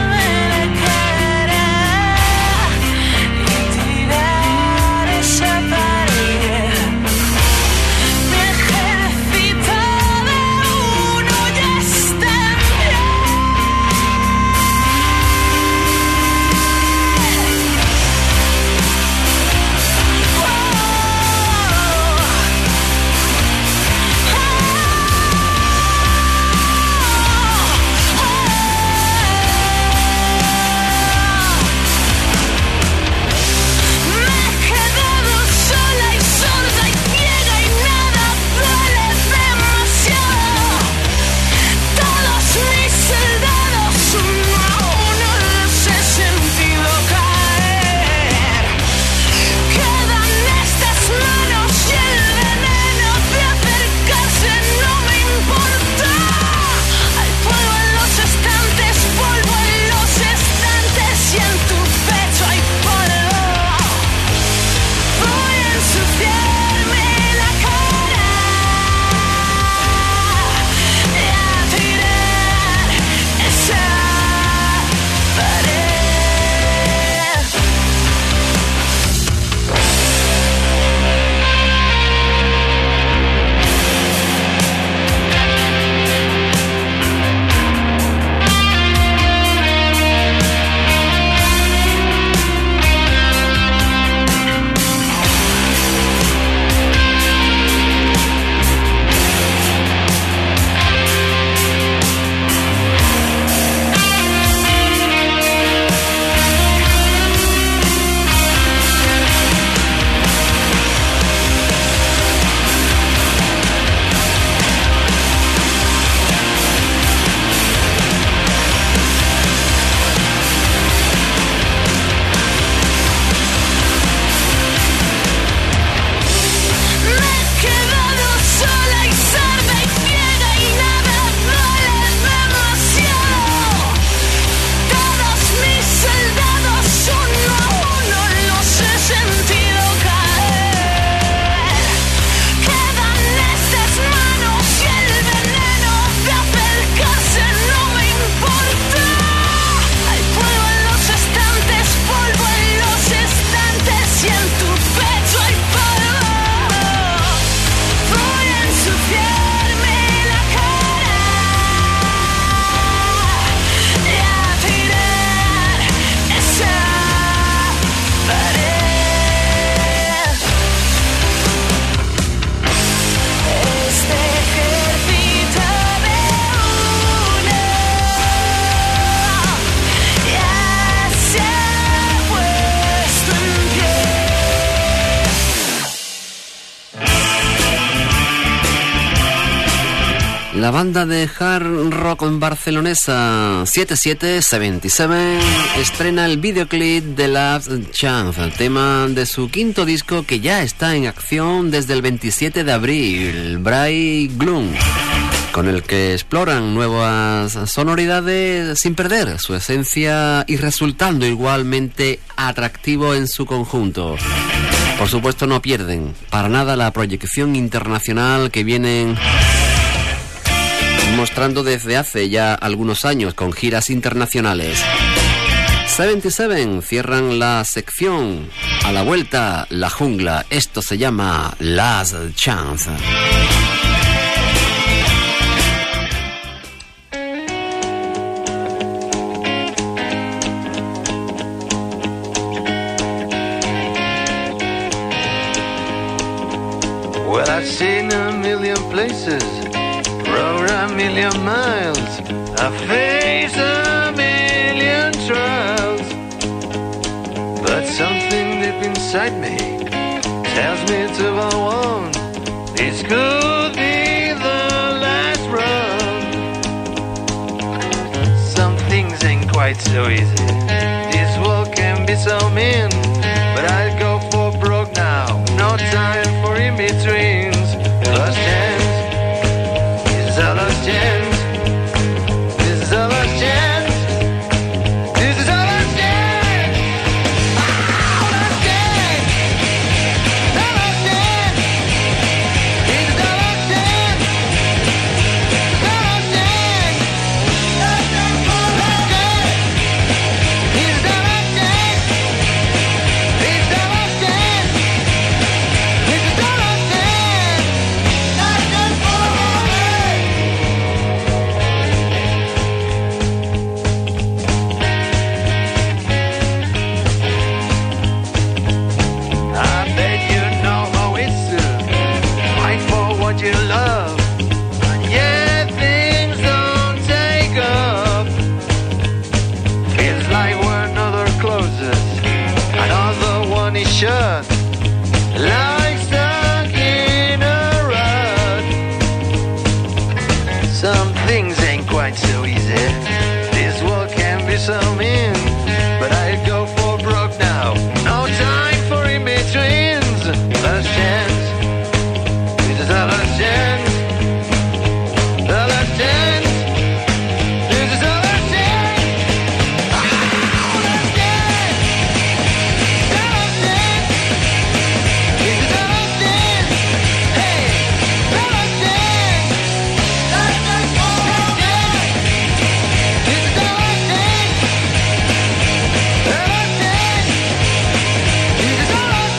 La banda de hard rock barcelonesa 7777 estrena el videoclip de Last Chance, el tema de su quinto disco que ya está en acción desde el 27 de abril, Bright Gloom, con el que exploran nuevas sonoridades sin perder su esencia y resultando igualmente atractivo en su conjunto. Por supuesto, no pierden para nada la proyección internacional que vienen mostrando desde hace ya algunos años con giras internacionales. 77 cierran la sección. A la vuelta, la jungla. Esto se llama Last Chance. Well, I've seen a million places, rode a million miles, I faced a million trials, but something deep inside me tells me to go on. This could be the last run. Some things ain't quite so easy, this world can be so mean, but I'll go for broke now, no time for in-betweens. Lost chance, this is a lost chance, this is a lost chance, this is a lost chance, lost chance, a lost chance, this is a lost chance, a lost chance, lost chance, this is a lost chance, this is a lost chance, this is a lost chance. I bet you know how it's to fight for what you love, and yet things don't take up. Feels like one other closes, another one is shut, like stuck in a rut. Some things ain't quite so easy, this world can be so mean, but I'll go for broke now, no time for in-betweens. Last chance, this is a last chance, the last chance, this is a last chance, last chance, the last chance, this is a last chance, hey, the last chance, last chance, last chance, this is a last chance, the last chance, this is a last chance, last chance for love.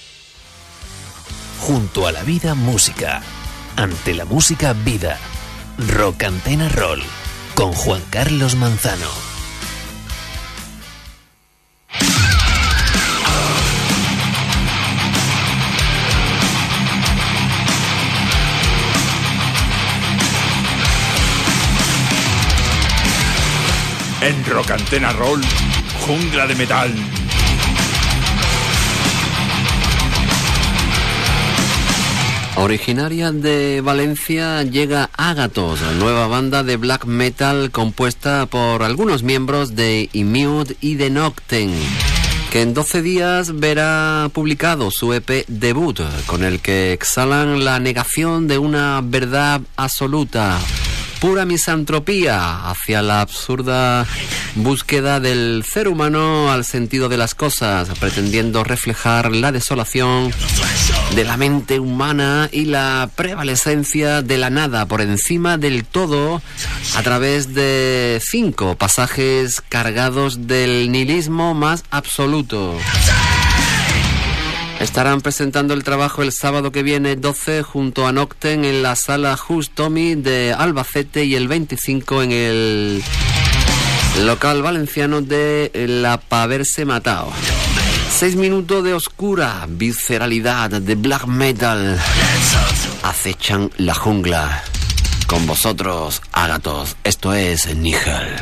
Junto a la vida, música. Ante la música, vida. Rock Antena Roll con Juan Carlos Manzano. En Rock Antena Roll, Jungla de Metal. Originaria de Valencia llega Ágatos, nueva banda de black metal compuesta por algunos miembros de Immute y de Nocten, que en 12 días verá publicado su EP debut, con el que exhalan la negación de una verdad absoluta, pura misantropía hacia la absurda búsqueda del ser humano al sentido de las cosas, pretendiendo reflejar la desolación de la mente humana y la prevalecencia de la nada por encima del todo a través de 5 pasajes cargados del nihilismo más absoluto. Estarán presentando el trabajo el sábado que viene 12 junto a Nocten en la sala Just Tommy de Albacete y el 25 en el local valenciano de La Paverse Matao. 6 minutos de oscura visceralidad de black metal acechan la jungla. Con vosotros, Ágatos, esto es Nihil.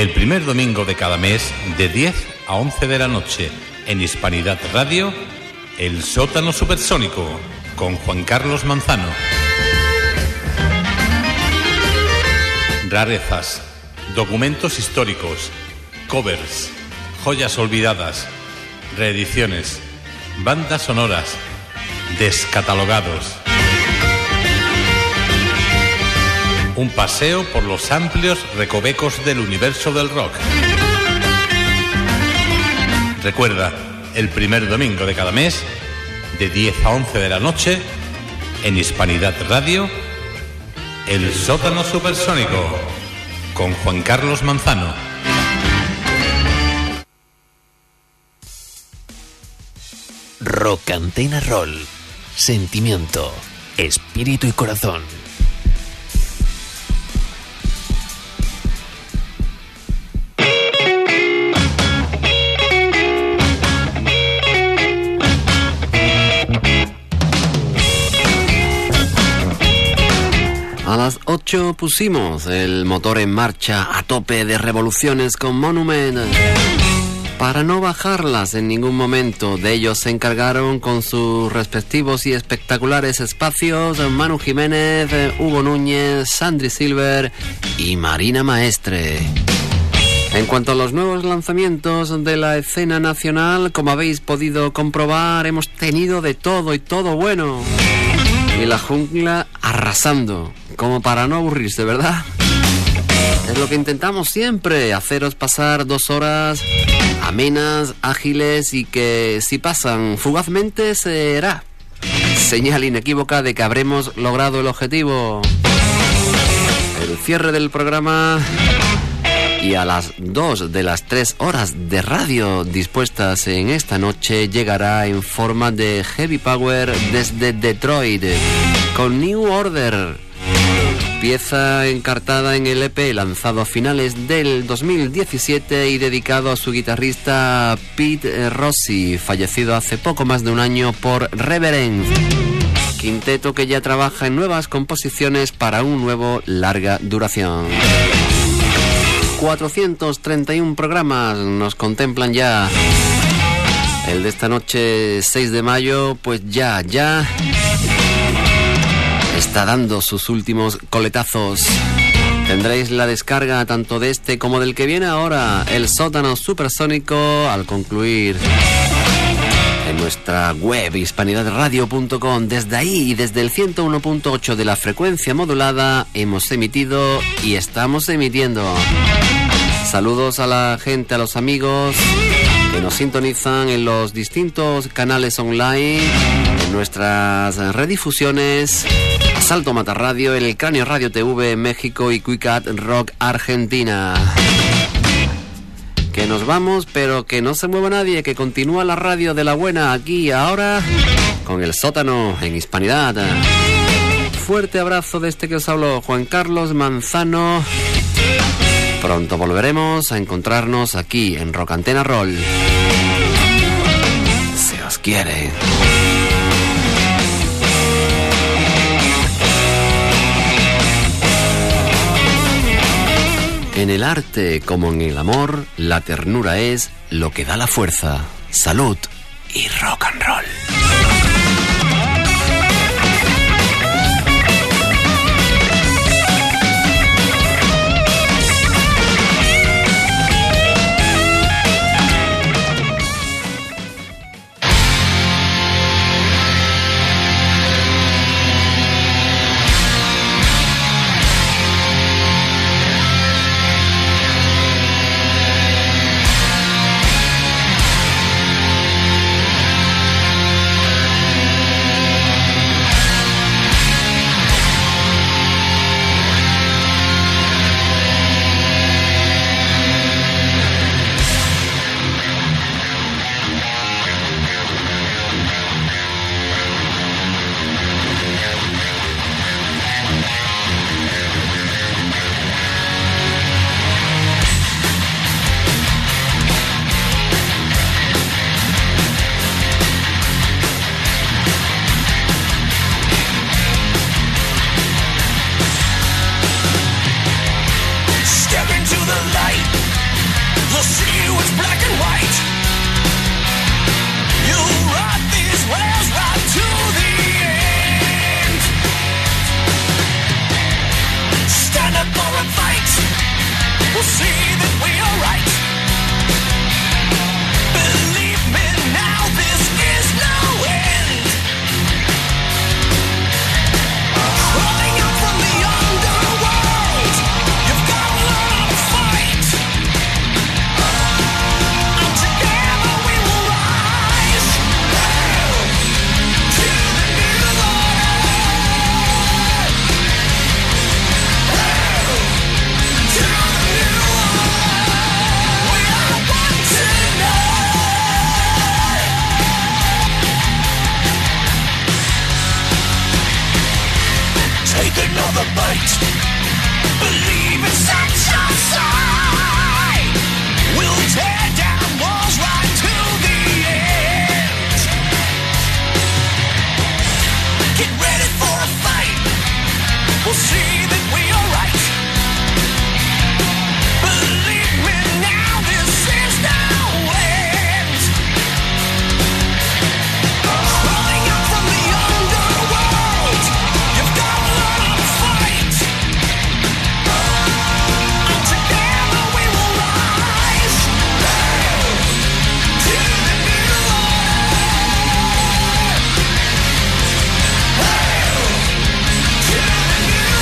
El primer domingo de cada mes, de 10 a 11 de la noche, en Hispanidad Radio, El Sótano Supersónico, con Juan Carlos Manzano. Rarezas, documentos históricos, covers, joyas olvidadas, reediciones, bandas sonoras, descatalogados. Un paseo por los amplios recovecos del universo del rock. Recuerda, el primer domingo de cada mes, de 10 a 11 de la noche, en Hispanidad Radio, El Sótano Supersónico, con Juan Carlos Manzano. Rockantena Roll. Sentimiento, espíritu y corazón. A las 8 pusimos el motor en marcha a tope de revoluciones con Monument. Para no bajarlas en ningún momento, de ellos se encargaron con sus respectivos y espectaculares espacios Manu Jiménez, Hugo Núñez, Sandri Silver y Marina Maestre. En cuanto a los nuevos lanzamientos de la escena nacional, como habéis podido comprobar, hemos tenido de todo y todo bueno. Y la jungla arrasando, como para no aburrirse, ¿verdad? Es lo que intentamos siempre, haceros pasar 2 horas amenas, ágiles y que si pasan fugazmente será señal inequívoca de que habremos logrado el objetivo. El cierre del programa y a las 2 de las 3 horas de radio dispuestas en esta noche llegará en forma de heavy power desde Detroit con New Order, pieza encartada en el EP lanzado a finales del 2017 y dedicado a su guitarrista Pete Rossi, fallecido hace poco más de un año por Reverence. Quinteto que ya trabaja en nuevas composiciones para un nuevo larga duración. 431 programas nos contemplan ya. El de esta noche, 6 de mayo, pues ya está dando sus últimos coletazos. Tendréis la descarga tanto de este como del que viene ahora, El Sótano Supersónico, al concluir en nuestra web hispanidadradio.com. Desde ahí y desde el 101.8 de la frecuencia modulada hemos emitido y estamos emitiendo. Saludos a la gente, a los amigos que nos sintonizan en los distintos canales online, en nuestras redifusiones, Salto Mata Radio, El Cráneo Radio TV México y Quick Rock Argentina. Que nos vamos, pero que no se mueva nadie, que continúa la radio de la buena aquí y ahora con El Sótano en Hispanidad. Fuerte abrazo de este que os habló, Juan Carlos Manzano. Pronto volveremos a encontrarnos aquí en Rockantena Roll. Se os quiere. En el arte como en el amor, la ternura es lo que da la fuerza. Salud y rock and roll. Believe in such a sight. We'll tear down walls right to the end. Get ready for a fight. We'll see that we are right. Believe me now, this is no end. Crawling out from the underworld, you've got to learn to fight. And together we will rise to the new order. To the new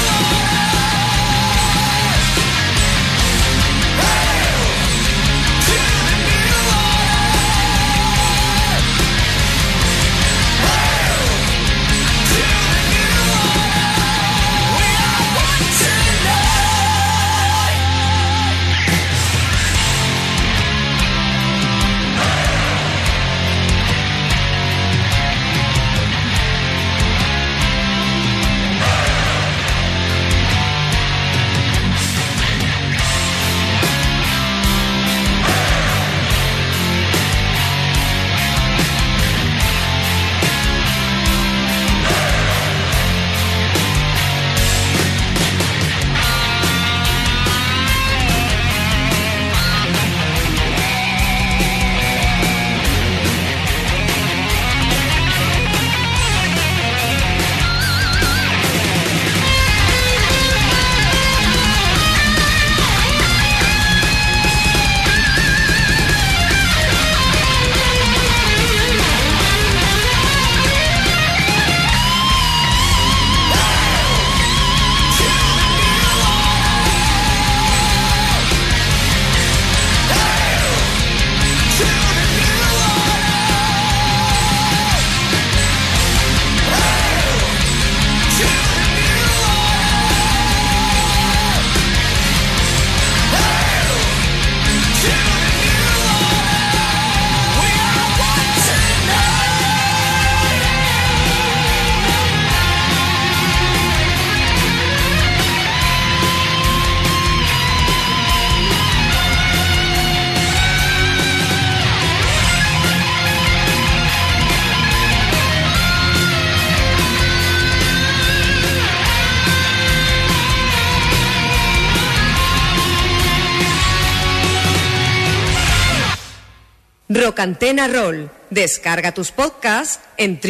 Rocantena Roll. Descarga tus podcasts en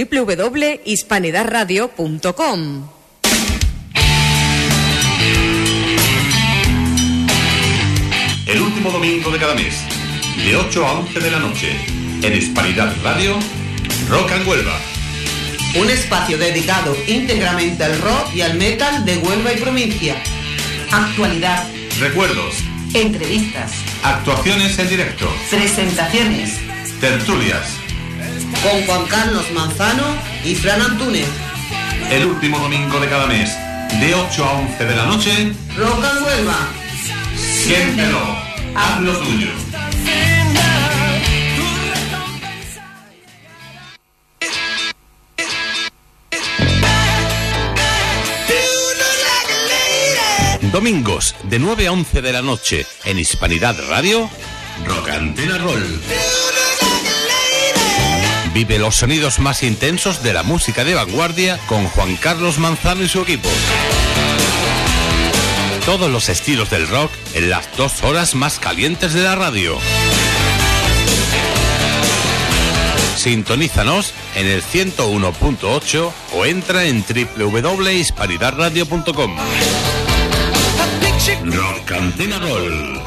www.hispanidadradio.com. El último domingo de cada mes, de 8 a 11 de la noche, en Hispanidad Radio, Rock and Huelva. Un espacio dedicado íntegramente al rock y al metal de Huelva y provincia. Actualidad. Recuerdos. Entrevistas. Actuaciones en directo. Presentaciones. Tertulias. Con Juan Carlos Manzano y Fran Antúnez. El último domingo de cada mes, de 8 a 11 de la noche, Rock and Huelva. Siéntelo, haz lo tuyo. Domingos, de 9 a 11 de la noche, en Hispanidad Radio, Rocantena Roll. Vive los sonidos más intensos de la música de vanguardia con Juan Carlos Manzano y su equipo. Todos los estilos del rock en las 2 horas más calientes de la radio. Sintonízanos en el 101.8 o entra en www.hispanidadradio.com. Rocantena Roll.